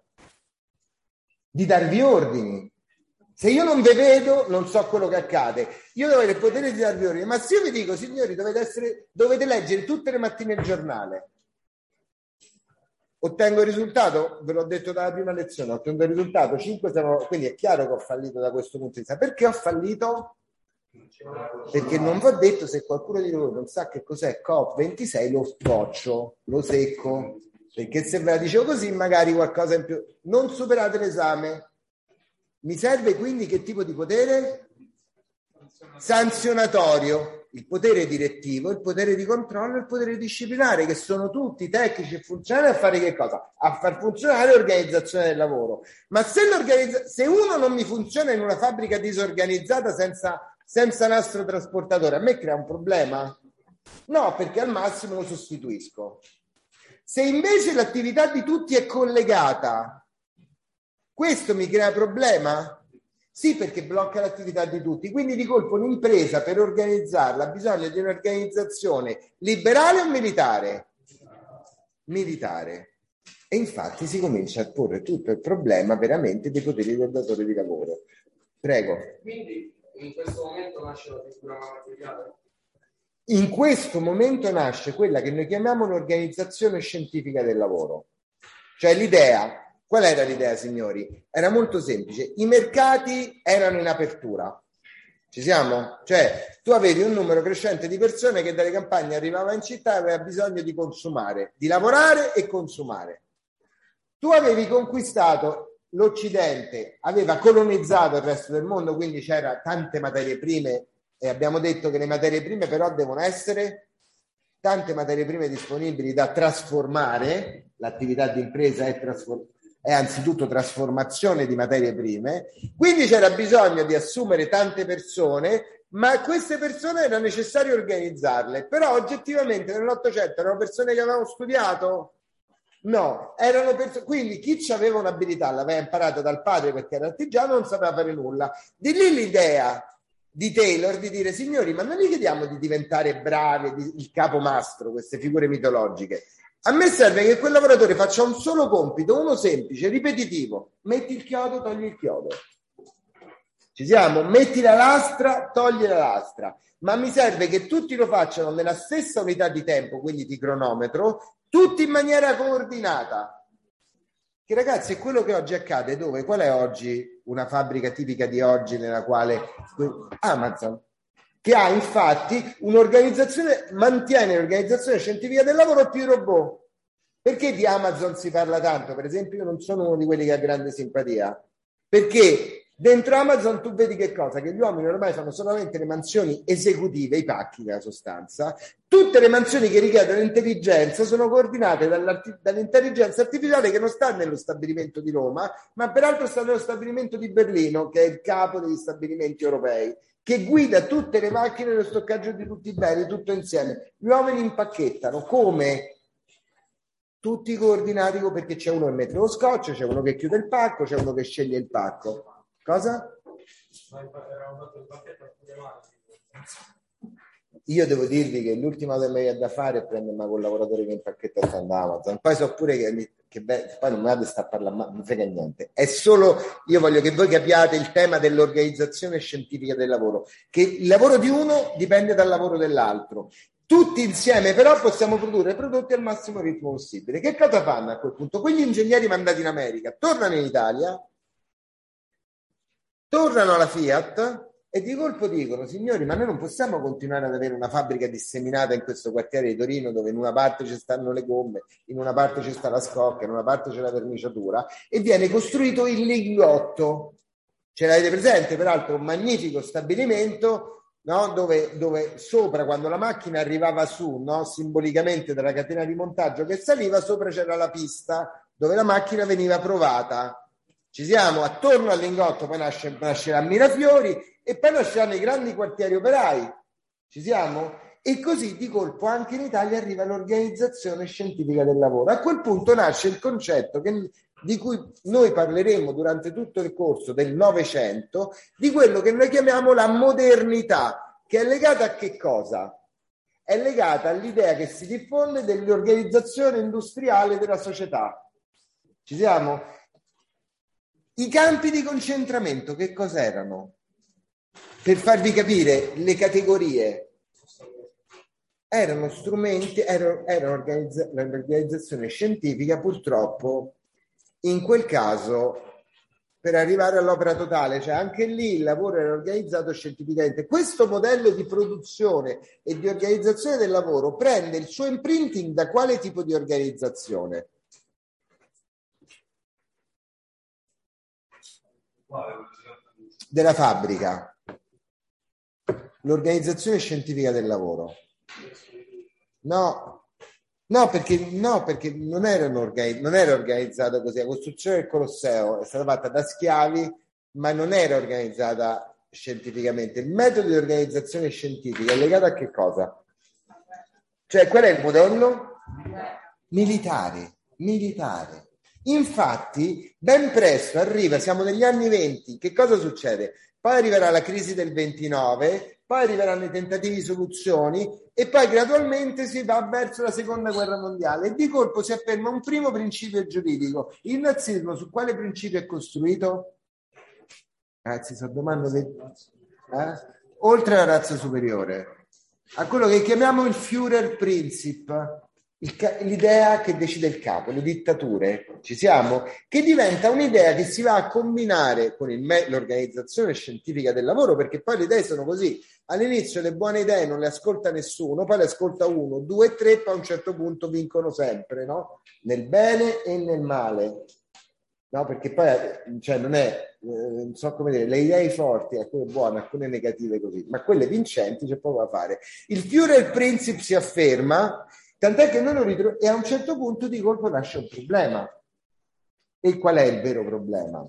[SPEAKER 1] Di darvi ordini. Se io non ve vedo, non so quello che accade. Io devo avere il potere di darvi ordini. Ma se io vi dico, signori, dovete, essere, dovete leggere tutte le mattine il giornale, ottengo il risultato, ve l'ho detto dalla prima lezione, ottengo il risultato, cinque sono, quindi è chiaro che ho fallito da questo punto di vista. Perché ho fallito? Perché non vi ho detto, se qualcuno di voi non sa che cos'è C O P ventisei, lo sboccio, lo secco, perché se ve la dicevo così magari qualcosa in più. Non superate l'esame. Mi serve quindi che tipo di potere? Sanzionatorio. Il potere direttivo, il potere di controllo e il potere disciplinare, che sono tutti tecnici e funzionali a fare che cosa? A far funzionare l'organizzazione del lavoro. Ma se, se uno non mi funziona in una fabbrica disorganizzata senza, senza nastro trasportatore, a me crea un problema? No, perché al massimo lo sostituisco. Se invece l'attività di tutti è collegata, questo mi crea problema? Sì, perché blocca l'attività di tutti. Quindi di colpo un'impresa per organizzarla ha bisogno di un'organizzazione liberale o militare? Militare. E infatti si comincia a porre tutto il problema veramente dei poteri del datore di lavoro. Prego.
[SPEAKER 2] Quindi in questo momento nasce la figura materiale?
[SPEAKER 1] In questo momento nasce quella che noi chiamiamo un'organizzazione scientifica del lavoro. Cioè l'idea... Qual era l'idea, signori? Era molto semplice. I mercati erano in apertura. Ci siamo? Cioè, tu avevi un numero crescente di persone che dalle campagne arrivava in città e aveva bisogno di consumare, di lavorare e consumare. Tu avevi conquistato l'Occidente, aveva colonizzato il resto del mondo, quindi c'era tante materie prime e abbiamo detto che le materie prime però devono essere tante materie prime disponibili da trasformare. L'attività di impresa è trasformare. È anzitutto trasformazione di materie prime, quindi c'era bisogno di assumere tante persone, ma queste persone era necessario organizzarle. Però oggettivamente nell'Ottocento erano persone che avevano studiato? No, erano persone, quindi chi aveva un'abilità l'aveva imparata dal padre perché era artigiano, non sapeva fare nulla. Di lì l'idea di Taylor di dire, signori, ma non gli chiediamo di diventare bravi, di, il capomastro, queste figure mitologiche. A me serve che quel lavoratore faccia un solo compito, uno semplice, ripetitivo. Metti il chiodo, togli il chiodo. Ci siamo? Metti la lastra, togli la lastra. Ma mi serve che tutti lo facciano nella stessa unità di tempo, quindi di cronometro, tutti in maniera coordinata. Che ragazzi, è quello che oggi accade. Dove? Qual è oggi una fabbrica tipica di oggi nella quale... Amazon. Che ha infatti un'organizzazione, mantiene l'organizzazione scientifica del lavoro più robot. Perché di Amazon si parla tanto? Per esempio, io non sono uno di quelli che ha grande simpatia, perché dentro Amazon tu vedi che cosa? Che gli uomini ormai fanno solamente le mansioni esecutive, i pacchi nella sostanza. Tutte le mansioni che richiedono intelligenza sono coordinate dall'intelligenza artificiale che non sta nello stabilimento di Roma, ma peraltro sta nello stabilimento di Berlino, che è il capo degli stabilimenti europei, che guida tutte le macchine dello stoccaggio di tutti i beni, tutto insieme. Gli uomini impacchettano come tutti coordinati, perché c'è uno che mette lo scotch, c'è uno che chiude il pacco, c'è uno che sceglie il pacco. Cosa? Io devo dirvi che l'ultima cosa che mi viene da fare è prendermi con lavoratore che impacchetta sta da Amazon. Poi so pure che, che beh, poi non mi vado a stare a parlare, ma non frega niente. È solo, io voglio che voi capiate il tema dell'organizzazione scientifica del lavoro, che il lavoro di uno dipende dal lavoro dell'altro. Tutti insieme però possiamo produrre prodotti al massimo ritmo possibile. Che cosa fanno a quel punto? Quegli ingegneri mandati in America tornano in Italia, tornano alla Fiat e di colpo dicono, signori, ma noi non possiamo continuare ad avere una fabbrica disseminata in questo quartiere di Torino dove in una parte ci stanno le gomme, in una parte ci sta la scocca, in una parte c'è la verniciatura, e viene costruito il Lingotto. Ce l'avete presente? Peraltro un magnifico stabilimento no? Dove, dove sopra, quando la macchina arrivava su, no? Simbolicamente dalla catena di montaggio che saliva, sopra c'era la pista dove la macchina veniva provata. Ci siamo? Attorno al Lingotto poi nasce, nascerà Mirafiori e poi nasceranno i grandi quartieri operai. Ci siamo? E così di colpo anche in Italia arriva l'organizzazione scientifica del lavoro. A quel punto nasce il concetto che, di cui noi parleremo durante tutto il corso del Novecento, di quello che noi chiamiamo la modernità, che è legata a che cosa? È legata all'idea che si diffonde dell'organizzazione industriale della società. Ci siamo? I campi di concentramento che cos'erano? Per farvi capire le categorie. Erano strumenti, erano, erano organizza- l'organizzazione scientifica purtroppo in quel caso per arrivare all'opera totale, cioè anche lì il lavoro era organizzato scientificamente. Questo modello di produzione e di organizzazione del lavoro prende il suo imprinting da quale tipo di organizzazione? Della fabbrica, l'organizzazione scientifica del lavoro. No, no, perché, no, perché non, erano organi- non era organizzata così. La costruzione del Colosseo è stata fatta da schiavi, ma non era organizzata scientificamente. Il metodo di organizzazione scientifica è legato a che cosa? Cioè, qual è il modello? Militare, militare. Infatti, ben presto arriva, siamo negli anni venti, che cosa succede? Poi arriverà la crisi del ventinove, poi arriveranno i tentativi di soluzioni e poi gradualmente si va verso la seconda guerra mondiale e di colpo si afferma un primo principio giuridico. Il nazismo su quale principio è costruito? Ragazzi, sto domandando che... eh? Oltre alla razza superiore, a quello che chiamiamo il Führerprinzip, l'idea che decide il capo, le dittature, ci siamo? Che diventa un'idea che si va a combinare con il me- l'organizzazione scientifica del lavoro, perché poi le idee sono così. All'inizio le buone idee non le ascolta nessuno, poi le ascolta uno, due, tre, poi a un certo punto vincono sempre, no? Nel bene e nel male. No, perché poi cioè, non è, eh, non so come dire, le idee forti, alcune buone, alcune negative così, ma quelle vincenti c'è poco da fare. Il Führerprinzip si afferma, tant'è che noi lo ritroviamo, e a un certo punto di colpo nasce un problema. E qual è il vero problema?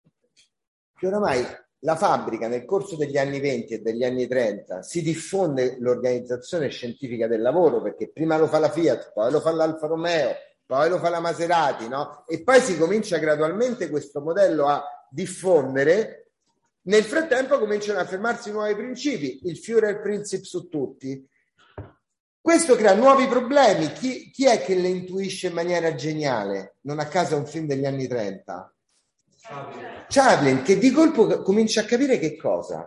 [SPEAKER 1] Che oramai la fabbrica nel corso degli anni venti e degli anni trenta si diffonde l'organizzazione scientifica del lavoro, perché prima lo fa la Fiat, poi lo fa l'Alfa Romeo, poi lo fa la Maserati, no? E poi si comincia gradualmente questo modello a diffondere. Nel frattempo cominciano a affermarsi nuovi principi, il Führerprinzip su tutti. Questo crea nuovi problemi. Chi, chi è che le intuisce in maniera geniale? Non a caso è un film degli anni trenta. Chaplin, che di colpo comincia a capire che cosa?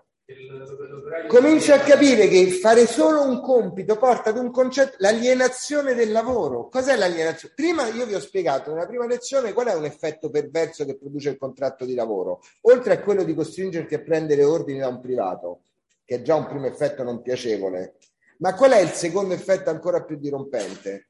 [SPEAKER 1] Comincia a capire che fare solo un compito porta ad un concetto, l'alienazione del lavoro. Cos'è l'alienazione? Prima io vi ho spiegato nella prima lezione qual è un effetto perverso che produce il contratto di lavoro, oltre a quello di costringerti a prendere ordini da un privato, che è già un primo effetto non piacevole. Ma qual è il secondo effetto ancora più dirompente?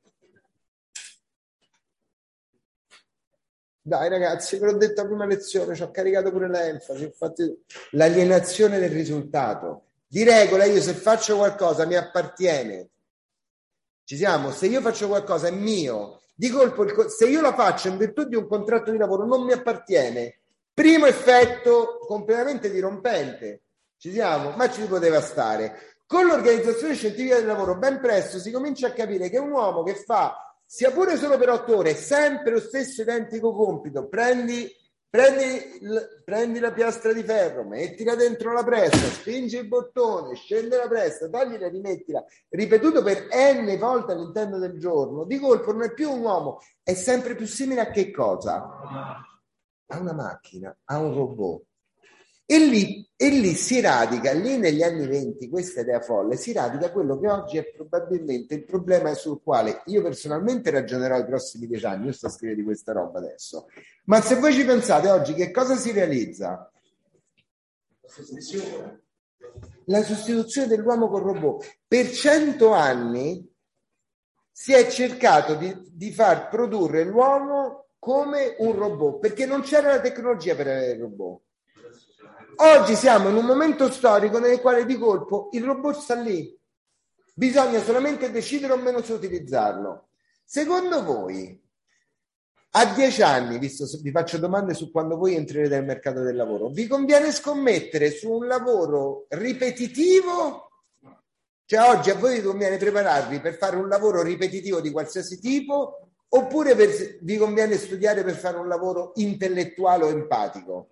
[SPEAKER 1] Dai ragazzi, ve l'ho detto alla prima lezione, ci ho caricato pure l'enfasi, infatti l'alienazione del risultato. Di regola io se faccio qualcosa mi appartiene. Ci siamo? Se io faccio qualcosa è mio. Di colpo, se io la faccio in virtù di un contratto di lavoro non mi appartiene. Primo effetto completamente dirompente. Ci siamo? Ma ci poteva stare. Con l'organizzazione scientifica del lavoro ben presto si comincia a capire che un uomo che fa sia pure solo per otto ore, sempre lo stesso identico compito, prendi, prendi, prendi la piastra di ferro, mettila dentro la pressa, spingi il bottone, scende la pressa, toglila, rimettila, ripetuto per n volte all'interno del giorno, di colpo non è più un uomo, è sempre più simile a che cosa? A una macchina, a un robot. E lì, e lì si radica, lì negli anni venti, questa idea folle, si radica quello che oggi è probabilmente il problema sul quale io personalmente ragionerò i prossimi dieci anni, io sto a scrivere di questa roba adesso. Ma se voi ci pensate oggi, che cosa si realizza? La sostituzione. La sostituzione dell'uomo col robot. Per cento anni si è cercato di, di far produrre l'uomo come un robot, perché non c'era la tecnologia per avere il robot. Oggi siamo in un momento storico nel quale di colpo il robot sta lì, bisogna solamente decidere o meno se utilizzarlo. Secondo voi, a dieci anni, visto vi faccio domande su quando voi entrerete nel mercato del lavoro, vi conviene scommettere su un lavoro ripetitivo? Cioè oggi a voi vi conviene prepararvi per fare un lavoro ripetitivo di qualsiasi tipo, oppure per, vi conviene studiare per fare un lavoro intellettuale o empatico?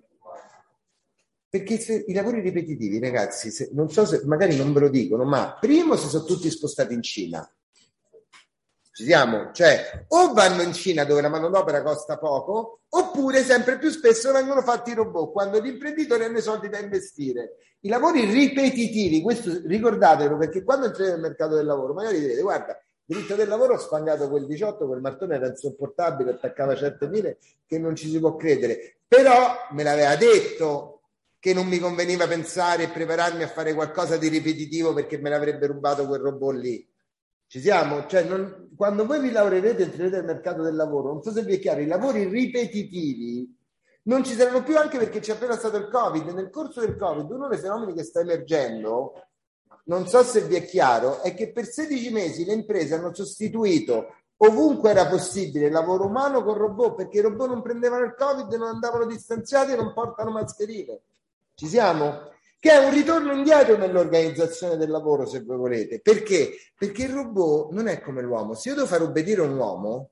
[SPEAKER 1] Perché se, i lavori ripetitivi, ragazzi, se, non so se magari non ve lo dicono, ma primo si sono tutti spostati in Cina. Ci siamo? Cioè, o vanno in Cina dove la manodopera costa poco, oppure sempre più spesso vengono fatti i robot quando gli imprenditori hanno i soldi da investire. I lavori ripetitivi, questo ricordatelo, perché quando entrete nel mercato del lavoro magari direte, guarda, diritto del lavoro, ho sfangato quel diciotto, quel martone era insopportabile, attaccava certe mine che non ci si può credere, però me l'aveva detto che non mi conveniva pensare e prepararmi a fare qualcosa di ripetitivo perché me l'avrebbe rubato quel robot lì. Ci siamo? Cioè, non, quando voi vi lavorerete e entrerete nel mercato del lavoro, non so se vi è chiaro, i lavori ripetitivi non ci saranno più, anche perché c'è appena stato il Covid. Nel corso del Covid, uno dei fenomeni che sta emergendo, non so se vi è chiaro, è che per sedici mesi le imprese hanno sostituito ovunque era possibile il lavoro umano con robot, perché i robot non prendevano il Covid, non andavano distanziati e non portano mascherine. Ci siamo? Che è un ritorno indietro nell'organizzazione del lavoro, se voi volete. Perché? Perché il robot non è come l'uomo. Se io devo far obbedire un uomo,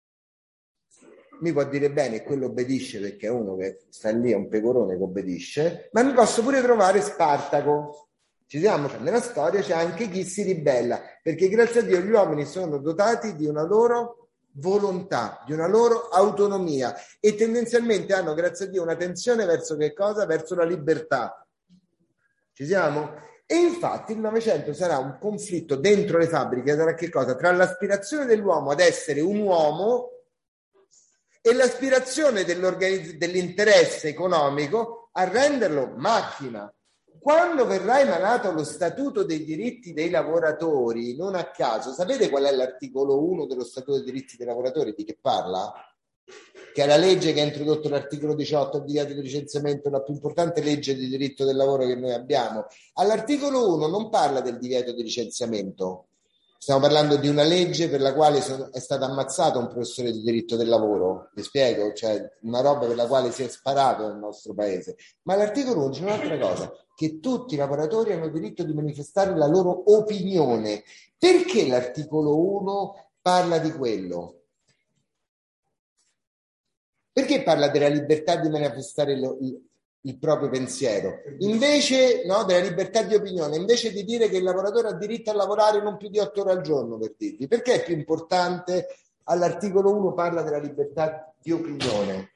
[SPEAKER 1] mi può dire bene, quello obbedisce perché è uno che sta lì, è un pecorone che obbedisce, ma mi posso pure trovare Spartaco. Ci siamo? Cioè, nella storia c'è anche chi si ribella, perché grazie a Dio gli uomini sono dotati di una loro volontà, di una loro autonomia e tendenzialmente hanno, grazie a Dio, una tensione verso che cosa? Verso la libertà. Ci siamo? E infatti il Novecento sarà un conflitto dentro le fabbriche, sarà che cosa? Tra l'aspirazione dell'uomo ad essere un uomo e l'aspirazione dell'interesse economico a renderlo macchina. Quando verrà emanato lo Statuto dei diritti dei lavoratori, non a caso, sapete qual è l'articolo uno dello Statuto dei diritti dei lavoratori? Di che parla? Che è la legge che ha introdotto l'articolo diciotto, il divieto di licenziamento, la più importante legge di diritto del lavoro che noi abbiamo. All'articolo uno non parla del divieto di licenziamento. Stiamo parlando di una legge per la quale sono, è stato ammazzato un professore di diritto del lavoro. Vi spiego? Cioè una roba per la quale si è sparato nel nostro paese. Ma l'articolo uno dice un'altra cosa, che tutti i lavoratori hanno diritto di manifestare la loro opinione. Perché l'articolo uno parla di quello? Perché parla della libertà di manifestare il, il, il proprio pensiero? Invece, no, della libertà di opinione, invece di dire che il lavoratore ha diritto a lavorare non più di otto ore al giorno, per dirvi. Perché è più importante? All'articolo uno parla della libertà di opinione.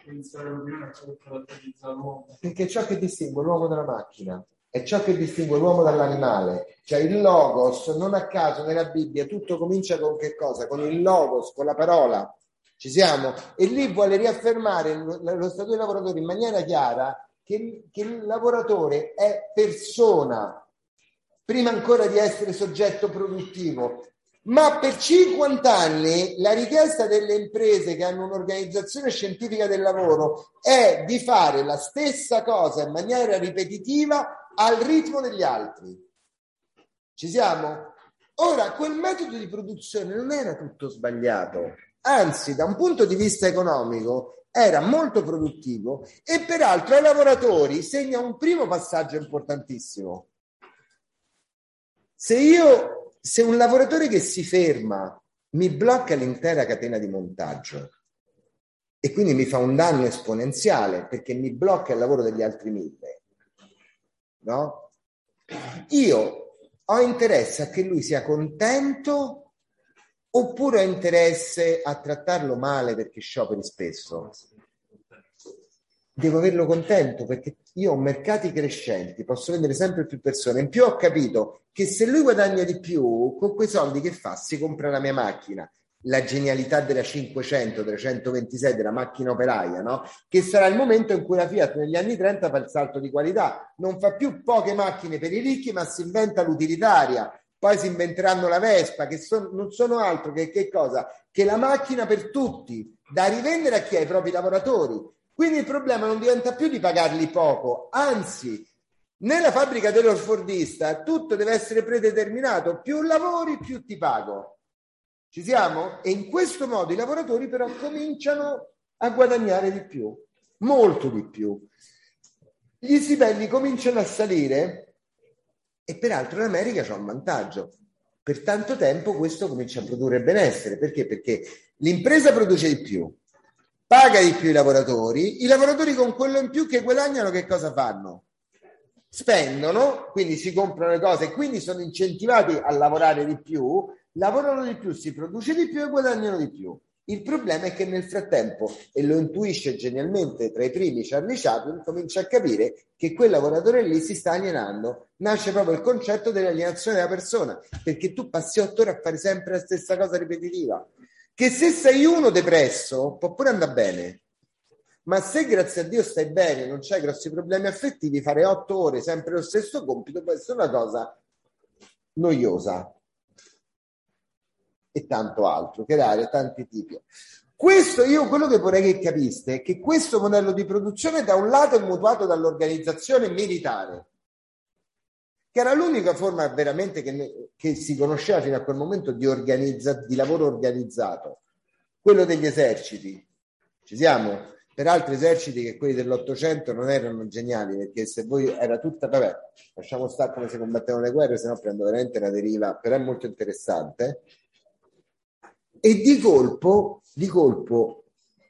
[SPEAKER 1] Perché è ciò che distingue l'uomo dalla macchina, è ciò che distingue l'uomo dall'animale. Cioè il logos, non a caso nella Bibbia tutto comincia con che cosa? Con il logos, con la parola. Ci siamo? E lì vuole riaffermare lo, lo Statuto dei lavoratori in maniera chiara che, che il lavoratore è persona, prima ancora di essere soggetto produttivo. Ma per cinquanta anni la richiesta delle imprese che hanno un'organizzazione scientifica del lavoro è di fare la stessa cosa in maniera ripetitiva al ritmo degli altri. Ci siamo? Ora, quel metodo di produzione non era tutto sbagliato. Anzi, da un punto di vista economico era molto produttivo e peraltro ai lavoratori segna un primo passaggio importantissimo. Se io, se un lavoratore che si ferma mi blocca l'intera catena di montaggio e quindi mi fa un danno esponenziale perché mi blocca il lavoro degli altri mille, no? Io ho interesse a che lui sia contento oppure ho interesse a trattarlo male perché scioperi spesso? Devo averlo contento perché io ho mercati crescenti, posso vendere sempre più persone. In più ho capito che se lui guadagna di più, con quei soldi che fa? Si compra la mia macchina. La genialità della cinquecento, della centoventisei, della macchina operaia, no? Che sarà il momento in cui la Fiat negli anni trenta fa il salto di qualità. Non fa più poche macchine per i ricchi, ma si inventa l'utilitaria. Poi si inventeranno la Vespa, che son, non sono altro che, che cosa? Che la macchina per tutti, da rivendere a chi? Ai propri lavoratori. Quindi il problema non diventa più di pagarli poco, anzi, nella fabbrica dell'orfordista tutto deve essere predeterminato, più lavori più ti pago. Ci siamo? E in questo modo i lavoratori però cominciano a guadagnare di più, molto di più. Gli stipendi cominciano a salire e peraltro in America c'è un vantaggio. Per tanto tempo questo comincia a produrre benessere. Perché? Perché l'impresa produce di più, paga di più i lavoratori, i lavoratori con quello in più che guadagnano che cosa fanno? Spendono, quindi si comprano le cose e quindi sono incentivati a lavorare di più, lavorano di più, si produce di più e guadagnano di più. Il problema è che nel frattempo, e lo intuisce genialmente tra i primi Charlie Chaplin, comincia a capire che quel lavoratore lì si sta alienando. Nasce proprio il concetto dell'alienazione della persona, perché tu passi otto ore a fare sempre la stessa cosa ripetitiva. Che se sei uno depresso può pure andare bene, ma se grazie a Dio stai bene, non c'hai grossi problemi affettivi, fare otto ore sempre lo stesso compito può essere una cosa noiosa e tanto altro, creare tanti tipi. Questo io quello che vorrei che capiste è che questo modello di produzione da un lato è mutuato dall'organizzazione militare, che era l'unica forma veramente che, che si conosceva fino a quel momento di, organizza, di lavoro organizzato, quello degli eserciti. Ci siamo? Per altri eserciti che quelli dell'Ottocento non erano geniali, perché se voi era tutta, vabbè, lasciamo stare come si combattevano le guerre, se no prendo veramente una deriva, però è molto interessante. E di colpo, di colpo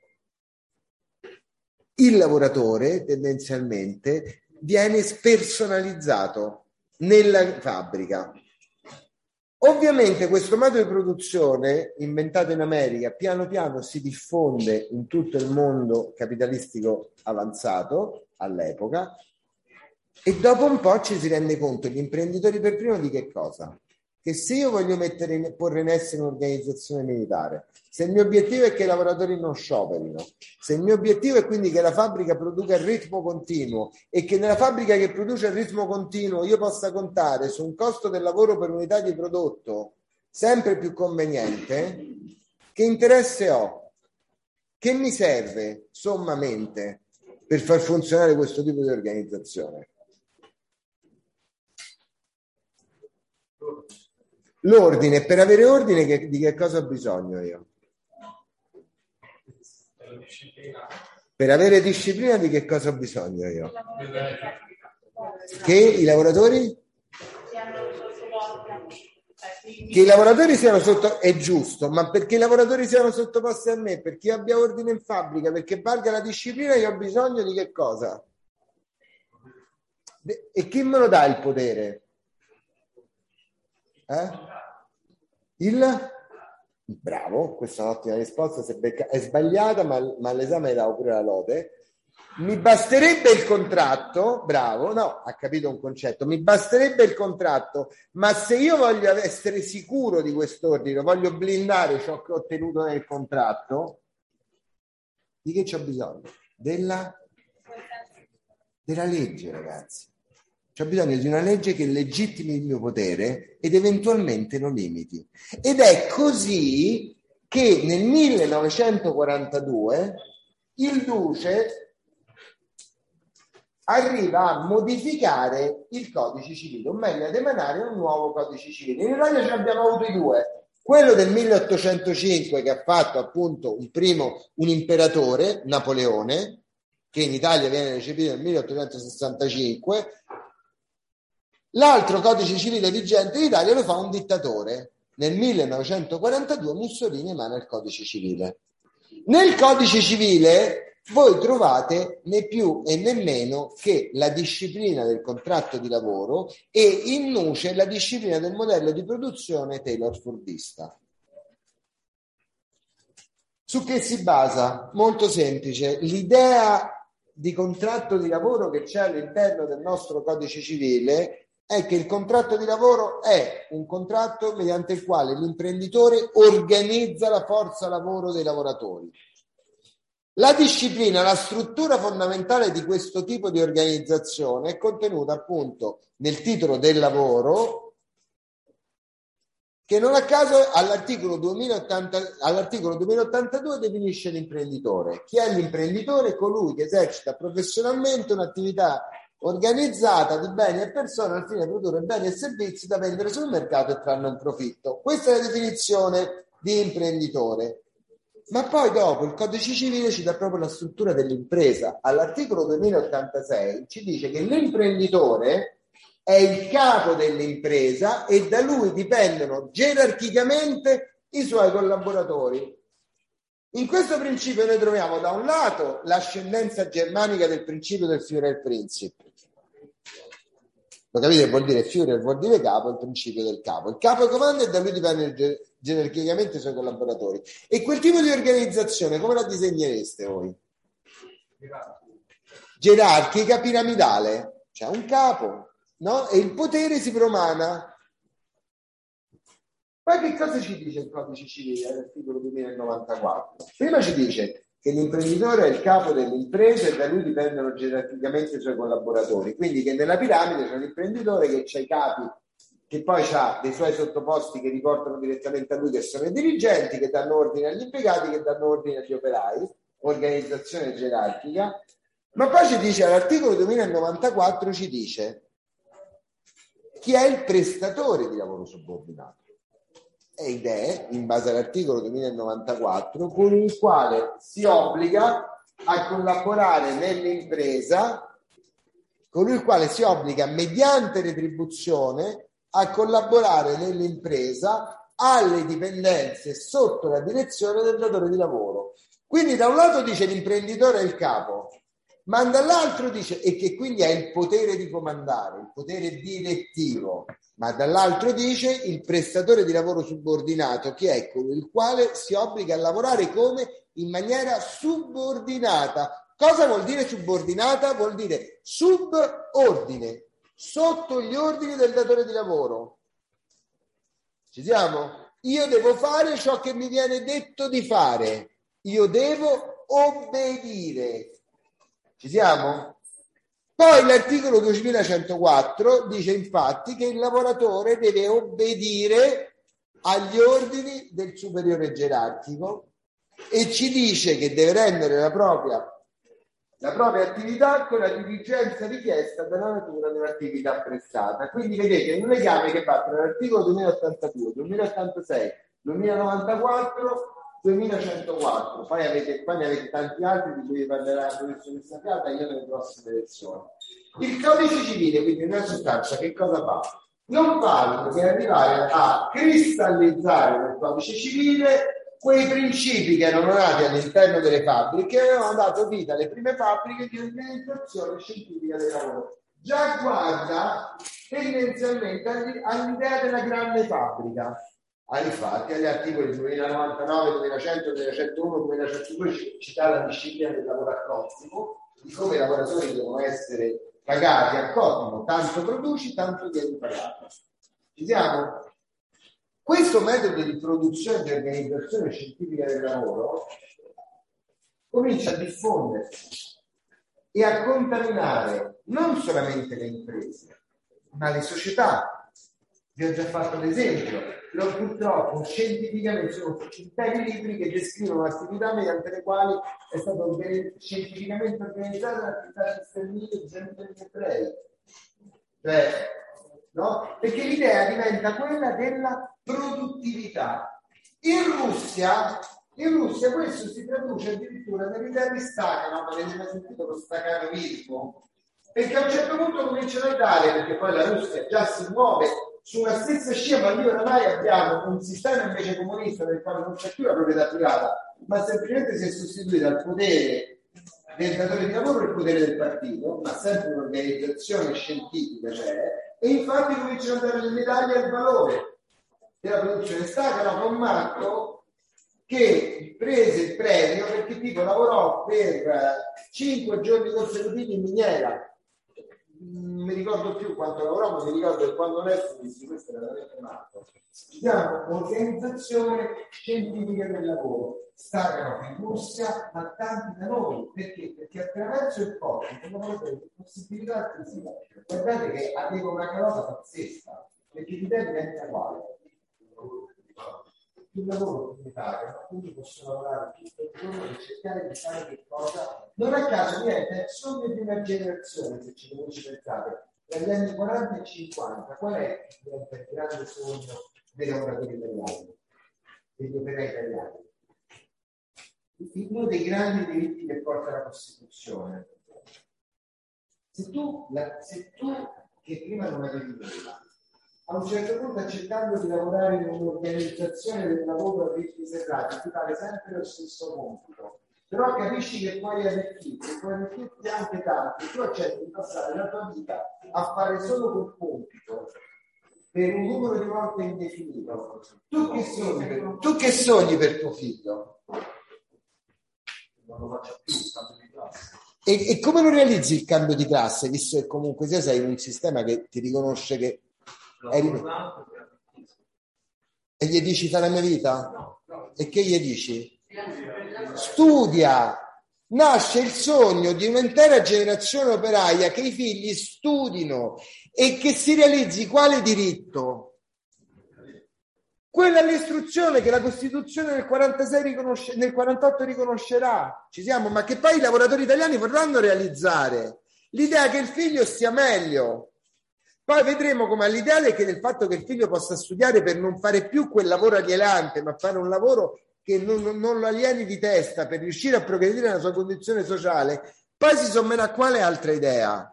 [SPEAKER 1] il lavoratore tendenzialmente viene spersonalizzato nella fabbrica. Ovviamente questo modo di produzione inventato in America piano piano si diffonde in tutto il mondo capitalistico avanzato all'epoca e dopo un po' ci si rende conto, gli imprenditori per primo, di che cosa? Che se io voglio mettere in, porre in essere un'organizzazione militare, se il mio obiettivo è che i lavoratori non scioperino, se il mio obiettivo è quindi che la fabbrica produca il ritmo continuo e che nella fabbrica che produce il ritmo continuo io possa contare su un costo del lavoro per unità di prodotto sempre più conveniente, che interesse ho? Che mi serve sommamente per far funzionare questo tipo di organizzazione? L'ordine. Per avere ordine che, di che cosa ho bisogno io? Per avere disciplina di che cosa ho bisogno io? Che i lavoratori? Che i lavoratori siano sotto, è giusto, ma perché i lavoratori siano sottoposti a me, perché io abbia ordine in fabbrica, perché valga la disciplina, io ho bisogno di che cosa? E chi me lo dà il potere? Eh? Il bravo, questa è un'ottima risposta, se becca, è sbagliata, ma, ma all'esame davo pure la lode. Mi basterebbe il contratto, bravo, no, ha capito un concetto, mi basterebbe il contratto, ma se io voglio essere sicuro di quest'ordine, voglio blindare ciò che ho ottenuto nel contratto, di che c'ho bisogno? Della, della legge, ragazzi. C'ho bisogno di una legge che legittimi il mio potere ed eventualmente lo limiti. Ed è così che nel millenovecentoquarantadue il duce arriva a modificare il codice civile, o meglio ad emanare un nuovo codice civile. In Italia ce ne abbiamo avuto i due. Quello del milleottocentocinque che ha fatto appunto un primo un imperatore, Napoleone, che in Italia viene recepito nel milleottocentosessantacinque. L'altro codice civile vigente in Italia lo fa un dittatore. Nel millenovecentoquarantadue Mussolini emana il codice civile. Nel codice civile voi trovate né più e né meno che la disciplina del contratto di lavoro e in nuce la disciplina del modello di produzione Taylor-Fordista. Su che si basa? Molto semplice. L'idea di contratto di lavoro che c'è all'interno del nostro codice civile è che il contratto di lavoro è un contratto mediante il quale l'imprenditore organizza la forza lavoro dei lavoratori. La disciplina, la struttura fondamentale di questo tipo di organizzazione è contenuta appunto nel titolo del lavoro, che non a caso all'articolo duemilaottanta, all'articolo duemilaottantadue definisce l'imprenditore. Chi è l'imprenditore? Colui che esercita professionalmente un'attività organizzata di beni e persone al fine di produrre beni e servizi da vendere sul mercato e trarne un profitto. Questa è la definizione di imprenditore. Ma poi dopo il codice civile ci dà proprio la struttura dell'impresa. All'articolo duemilaottantasei ci dice che l'imprenditore è il capo dell'impresa e da lui dipendono gerarchicamente i suoi collaboratori. In questo principio noi troviamo da un lato l'ascendenza germanica del principio del Führerprinzip. Lo capite? Vuol dire Führer, vuol dire capo, il principio del capo. Il capo comanda e da lui dipendono gerarchicamente i suoi collaboratori. E quel tipo di organizzazione come la disegnereste voi? Gerarchica, piramidale. C'è un capo, no? E il potere si promana. Poi che cosa ci dice il codice civile all'articolo duemilanovantaquattro? Prima ci dice che l'imprenditore è il capo dell'impresa e da lui dipendono gerarchicamente i suoi collaboratori, quindi che nella piramide c'è l'imprenditore che c'ha i capi, che poi ha dei suoi sottoposti che riportano direttamente a lui, che sono i dirigenti, che danno ordine agli impiegati, che danno ordine agli operai, organizzazione gerarchica. Ma poi ci dice all'articolo duemilanovantaquattro ci dice chi è il prestatore di lavoro subordinato. Ed è, in base all'articolo duemilanovantaquattro, con il quale si obbliga a collaborare nell'impresa, con il quale si obbliga mediante retribuzione a collaborare nell'impresa alle dipendenze sotto la direzione del datore di lavoro. Quindi da un lato dice l'imprenditore è il capo, ma dall'altro dice e che quindi ha il potere di comandare, il potere direttivo, ma dall'altro dice il prestatore di lavoro subordinato, che è con il quale si obbliga a lavorare come in maniera subordinata. Cosa vuol dire subordinata? Vuol dire subordine, sotto gli ordini del datore di lavoro. Ci siamo? Io devo fare ciò che mi viene detto di fare, io devo obbedire. Ci siamo? Poi l'articolo duemilacentoquattro dice infatti che il lavoratore deve obbedire agli ordini del superiore gerarchico e ci dice che deve rendere la propria, la propria attività con la diligenza richiesta dalla natura dell'attività prestata. Quindi vedete un legame che va tra l'articolo duemilaottantadue, duemilaottantasei, duemilanovantaquattro, duemilacentoquattro, poi, avete, poi ne avete tanti altri di cui vi parlerà la professoressa Piata io nelle prossime lezioni. Il codice civile, quindi nella sostanza, che cosa fa? Non fa altro che arrivare a cristallizzare nel codice civile quei principi che erano nati all'interno delle fabbriche e avevano dato vita alle prime fabbriche di organizzazione scientifica del lavoro. Già guarda tendenzialmente all'idea della grande fabbrica. Infatti agli articoli duemilanovantanove, duemilacento, duemilacentouno, duemilacentodue cita la disciplina del lavoro a cottimo, di come i lavoratori devono essere pagati a cottimo, tanto produci, tanto vieni pagato. Ci siamo? Questo metodo di produzione e di organizzazione scientifica del lavoro comincia a diffondersi e a contaminare non solamente le imprese, ma le società. Vi ho già fatto l'esempio, però purtroppo scientificamente sono interi libri che descrivono attività mediante le quali è stata organi- scientificamente organizzata l'attività sistemile di gente ebrei. Cioè, no? Perché l'idea diventa quella della produttività. In Russia, in Russia questo si traduce addirittura nell'idea di Stakhanov, avete mai sentito lo stakhanovismo? Perché a un certo punto cominciano a dare, perché poi la Russia già si muove su una stessa scia, ma lì oramai abbiamo un sistema invece comunista nel quale non c'è più la proprietà privata, ma semplicemente si è sostituita al potere del datore di lavoro il potere del partito, ma sempre un'organizzazione scientifica c'è, e infatti cominciano a dare le medaglie al valore della produzione. Stakhanov un matto che prese il premio perché tipo lavorò per cinque giorni consecutivi in miniera. Non mi ricordo più quanto lavorò, ma mi ricordo che quando adesso dissi questo è veramente matto. Si chiama organizzazione scientifica del lavoro. Staccano in Russia, ma tanti da noi. Perché? Perché attraverso il corpo abbiamo avuto possibilità acquisiva. Guardate che aveva una carota pazzesca, perché l'idea diventa quale? più lavoro più mi pagano, quindi posso lavorare tutto il giorno per cercare di fare che cosa. Non a caso diventa il sogno di una generazione, se ci ci pensate, dagli anni quaranta e cinquanta, qual è il grande sogno dei lavoratori italiani, degli operai italiani? Uno dei grandi diritti che porta la Costituzione. Se tu, la, se tu che prima non avevi nulla, a un certo punto accettando di lavorare in un'organizzazione del lavoro a ritmi serrati, ti fare sempre lo stesso compito, però capisci che puoi arricchirti, puoi arricchirti anche tanto, tu accetti di passare la tua vita a fare solo quel compito per un numero di volte indefinito. Tu che sogni per, tu che sogni per tuo figlio? Non lo faccio più, cambio di classe. E, e come lo realizzi il cambio di classe, visto che comunque sia sei in un sistema che ti riconosce che eri... E gli dici fa la mia vita? No, no. E che gli dici? Studia! Nasce il sogno di un'intera generazione operaia che i figli studino e che si realizzi quale diritto? Quella all'istruzione che la Costituzione nel quarantasei riconosce, nel quarantotto riconoscerà. Ci siamo? Ma che poi i lavoratori italiani vorranno realizzare l'idea che il figlio stia meglio. Poi vedremo come all'ideale che del fatto che il figlio possa studiare per non fare più quel lavoro alienante, ma fare un lavoro che non, non, non lo alieni di testa per riuscire a progredire nella sua condizione sociale. Poi si sommerà quale altra idea?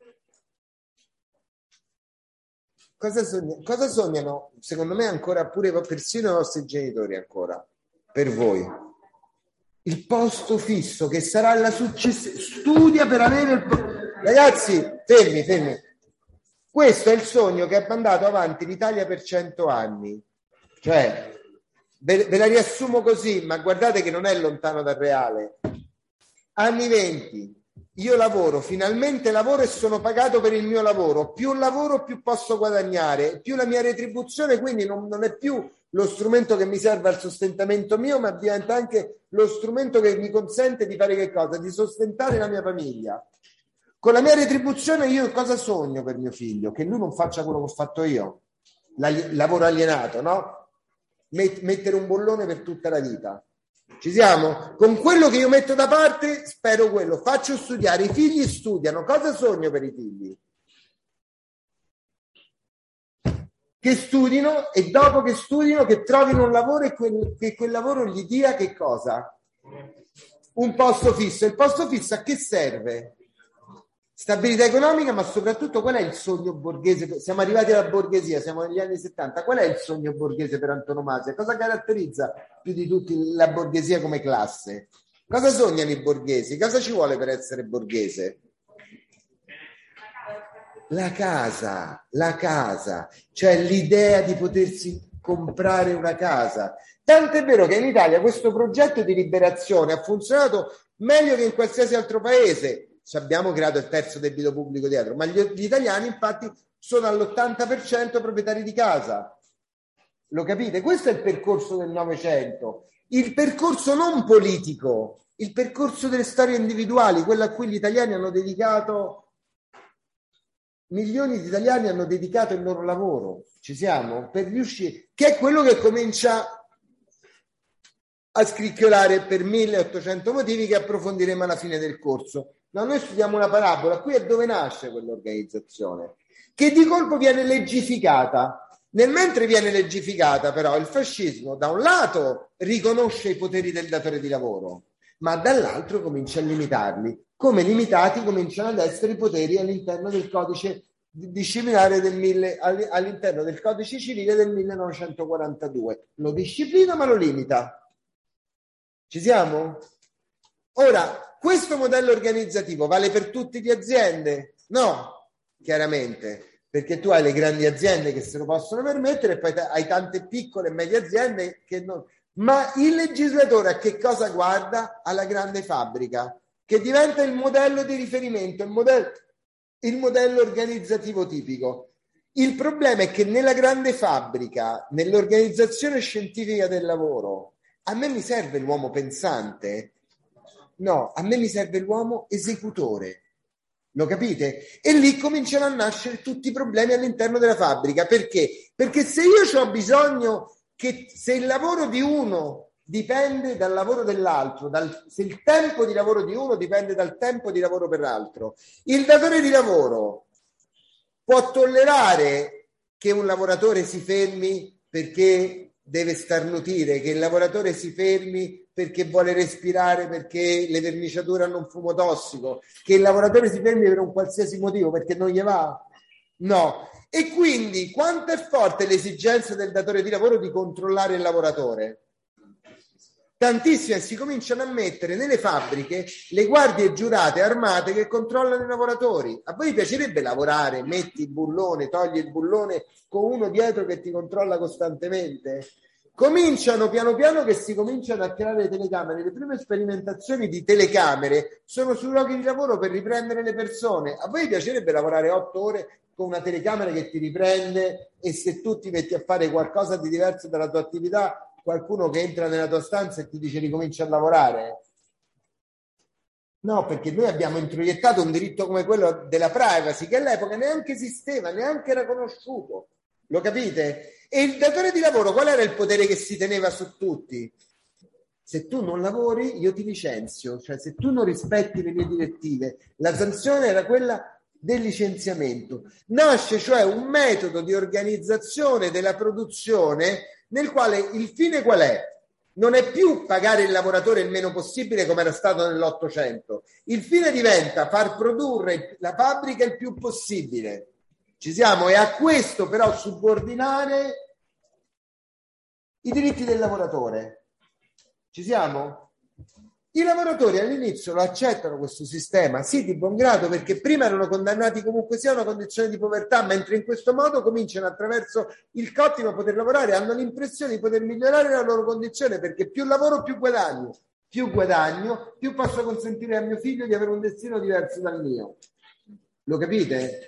[SPEAKER 1] Cosa, sogna, cosa sognano, secondo me ancora pure persino i vostri genitori ancora, per voi? Il posto fisso che sarà la successione. Studia per avere il... Ragazzi, fermi, fermi. Questo è il sogno che ha mandato avanti l'Italia per cento anni. Cioè, ve, ve la riassumo così, ma guardate che non è lontano dal reale. Anni venti. Io lavoro, finalmente lavoro e sono pagato per il mio lavoro. Più lavoro, più posso guadagnare, più la mia retribuzione, quindi non, non è più lo strumento che mi serve al sostentamento mio, ma diventa anche lo strumento che mi consente di fare che cosa? Di sostentare la mia famiglia. Con la mia retribuzione io cosa sogno per mio figlio? Che lui non faccia quello che ho fatto io. Il lavoro alienato, no? Met- mettere un bollone per tutta la vita. Ci siamo? Con quello che io metto da parte spero quello, faccio studiare, i figli studiano, cosa sogno per i figli? Che studino e dopo che studino che trovino un lavoro e quel, che quel lavoro gli dia che cosa? Un posto fisso. Il posto fisso a che serve? Stabilità economica, ma soprattutto qual è il sogno borghese? Siamo arrivati alla borghesia, siamo negli anni settanta. Qual è il sogno borghese per antonomasia? Cosa caratterizza più di tutti la borghesia come classe? Cosa sognano i borghesi? Cosa ci vuole per essere borghese? La casa, la casa, cioè l'idea di potersi comprare una casa. Tanto è vero che in Italia questo progetto di liberazione ha funzionato meglio che in qualsiasi altro paese. Ci abbiamo creato il terzo debito pubblico dietro, ma gli, gli italiani infatti sono all'ottanta per cento proprietari di casa. Lo capite? Questo è il percorso del Novecento, il percorso non politico, il percorso delle storie individuali, quello a cui gli italiani hanno dedicato, milioni di italiani hanno dedicato il loro lavoro. Ci siamo? Per riuscire, che è quello che comincia a scricchiolare per milleottocento motivi che approfondiremo alla fine del corso. No, noi studiamo una parabola, qui è dove nasce quell'organizzazione, che di colpo viene legificata. Nel mentre viene legificata, però, il fascismo, da un lato, riconosce i poteri del datore di lavoro, ma dall'altro comincia a limitarli. Come limitati cominciano ad essere i poteri all'interno del codice disciplinare del mille, all'interno del codice civile del millenovecentoquarantadue. Lo disciplina, ma lo limita. Ci siamo? Ora, questo modello organizzativo vale per tutte le aziende? No, chiaramente, perché tu hai le grandi aziende che se lo possono permettere e poi hai tante piccole e medie aziende che non... Ma il legislatore a che cosa guarda? Alla grande fabbrica, che diventa il modello di riferimento, il modello, il modello organizzativo tipico. Il problema è che nella grande fabbrica, nell'organizzazione scientifica del lavoro, a me mi serve l'uomo pensante. No, a me mi serve l'uomo esecutore. Lo capite? E lì cominciano a nascere tutti i problemi all'interno della fabbrica. Perché? Perché se io ho bisogno che se il lavoro di uno dipende dal lavoro dell'altro, dal, se il tempo di lavoro di uno dipende dal tempo di lavoro per l'altro, il datore di lavoro può tollerare che un lavoratore si fermi perché deve starnutire, che il lavoratore si fermi perché vuole respirare, perché le verniciature hanno un fumo tossico, che il lavoratore si fermi per un qualsiasi motivo, perché non gli va? No. E quindi quanto è forte l'esigenza del datore di lavoro di controllare il lavoratore? Tantissime, si cominciano a mettere nelle fabbriche le guardie giurate armate che controllano i lavoratori. A voi piacerebbe lavorare, metti il bullone, togli il bullone con uno dietro che ti controlla costantemente? Cominciano piano piano che si cominciano a creare le telecamere. Le prime sperimentazioni di telecamere sono sui luoghi di lavoro per riprendere le persone. A voi piacerebbe lavorare otto ore con una telecamera che ti riprende e se tu ti metti a fare qualcosa di diverso dalla tua attività, qualcuno che entra nella tua stanza e ti dice ricomincia a lavorare? No, perché noi abbiamo introiettato un diritto come quello della privacy che all'epoca neanche esisteva, neanche era conosciuto. Lo capite? E il datore di lavoro qual era il potere che si teneva su tutti? Se tu non lavori io ti licenzio, cioè se tu non rispetti le mie direttive, la sanzione era quella del licenziamento. Nasce cioè un metodo di organizzazione della produzione nel quale il fine qual è? Non è più pagare il lavoratore il meno possibile come era stato nell'Ottocento. Il fine diventa far produrre la fabbrica il più possibile. Ci siamo? E a questo però subordinare i diritti del lavoratore. Ci siamo? I lavoratori all'inizio lo accettano questo sistema, sì, di buon grado, perché prima erano condannati comunque sia a una condizione di povertà, mentre in questo modo cominciano attraverso il cottimo a poter lavorare, hanno l'impressione di poter migliorare la loro condizione, perché più lavoro più guadagno, più guadagno, più posso consentire a mio figlio di avere un destino diverso dal mio. Lo capite?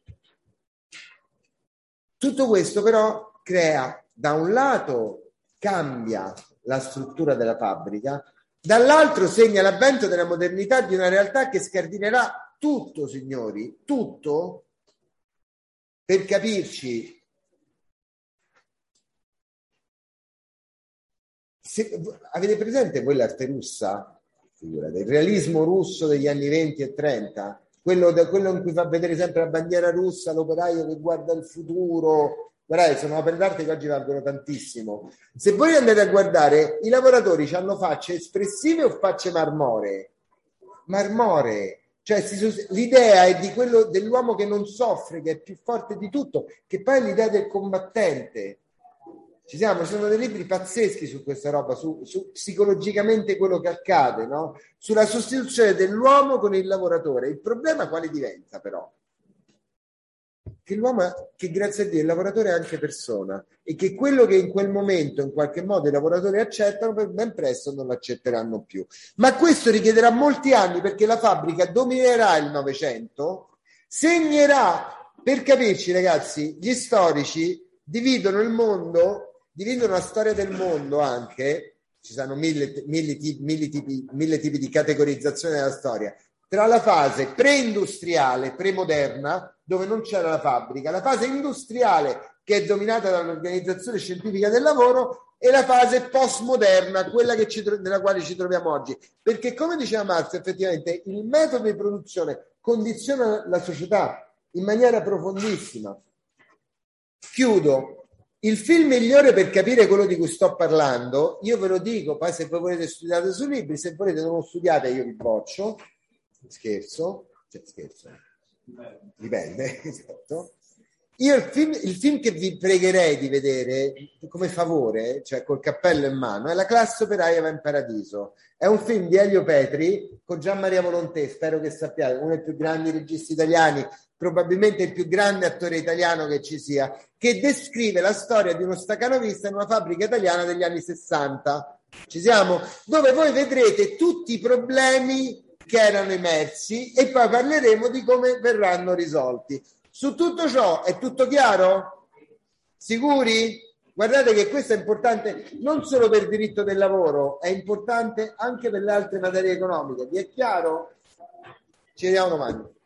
[SPEAKER 1] Tutto questo però crea, da un lato cambia la struttura della fabbrica, dall'altro segna l'avvento della modernità di una realtà che scardinerà tutto, signori, tutto. Per capirci, se, avete presente voi l'arte russa? Figurate, il realismo russo degli anni venti e trenta, quello, quello in cui fa vedere sempre la bandiera russa, l'operaio che guarda il futuro. Guardate, sono opere d'arte che oggi valgono tantissimo. Se voi andate a guardare, i lavoratori hanno facce espressive o facce marmoree? Marmoree. Cioè, si, l'idea è di quello dell'uomo che non soffre, che è più forte di tutto, che poi è l'idea del combattente. Ci siamo, ci sono dei libri pazzeschi su questa roba, su, su psicologicamente quello che accade, no? Sulla sostituzione dell'uomo con il lavoratore. Il problema quale diventa però? Che l'uomo, che grazie a Dio il lavoratore è anche persona e che quello che in quel momento in qualche modo i lavoratori accettano ben presto non lo accetteranno più, ma questo richiederà molti anni perché la fabbrica dominerà il Novecento, segnerà, per capirci ragazzi, gli storici dividono il mondo, dividono la storia del mondo anche, ci sono mille, mille, mille, tipi, mille tipi di categorizzazione della storia, tra la fase pre-industriale, pre-moderna, dove non c'era la fabbrica, la fase industriale che è dominata dall'organizzazione scientifica del lavoro e la fase postmoderna, quella che ci, nella quale ci troviamo oggi. Perché come diceva Marx, effettivamente il metodo di produzione condiziona la società in maniera profondissima. Chiudo. Il film migliore per capire quello di cui sto parlando, io ve lo dico, poi se voi volete studiate sui libri, se volete non lo studiate io vi boccio. Scherzo, cioè scherzo, dipende, esatto. Io il film, il film che vi pregherei di vedere come favore, cioè col cappello in mano, è La classe operaia va in paradiso. È un film di Elio Petri con Gian Maria Volontè, spero che sappiate, uno dei più grandi registi italiani, probabilmente il più grande attore italiano che ci sia, che descrive la storia di uno stacanovista in una fabbrica italiana degli anni sessanta. Ci siamo? Dove voi vedrete tutti i problemi che erano emersi e poi parleremo di come verranno risolti. Su tutto ciò è tutto chiaro? Sicuri? Guardate che questo è importante non solo per il diritto del lavoro, è importante anche per le altre materie economiche. Vi è chiaro? Ci vediamo domani.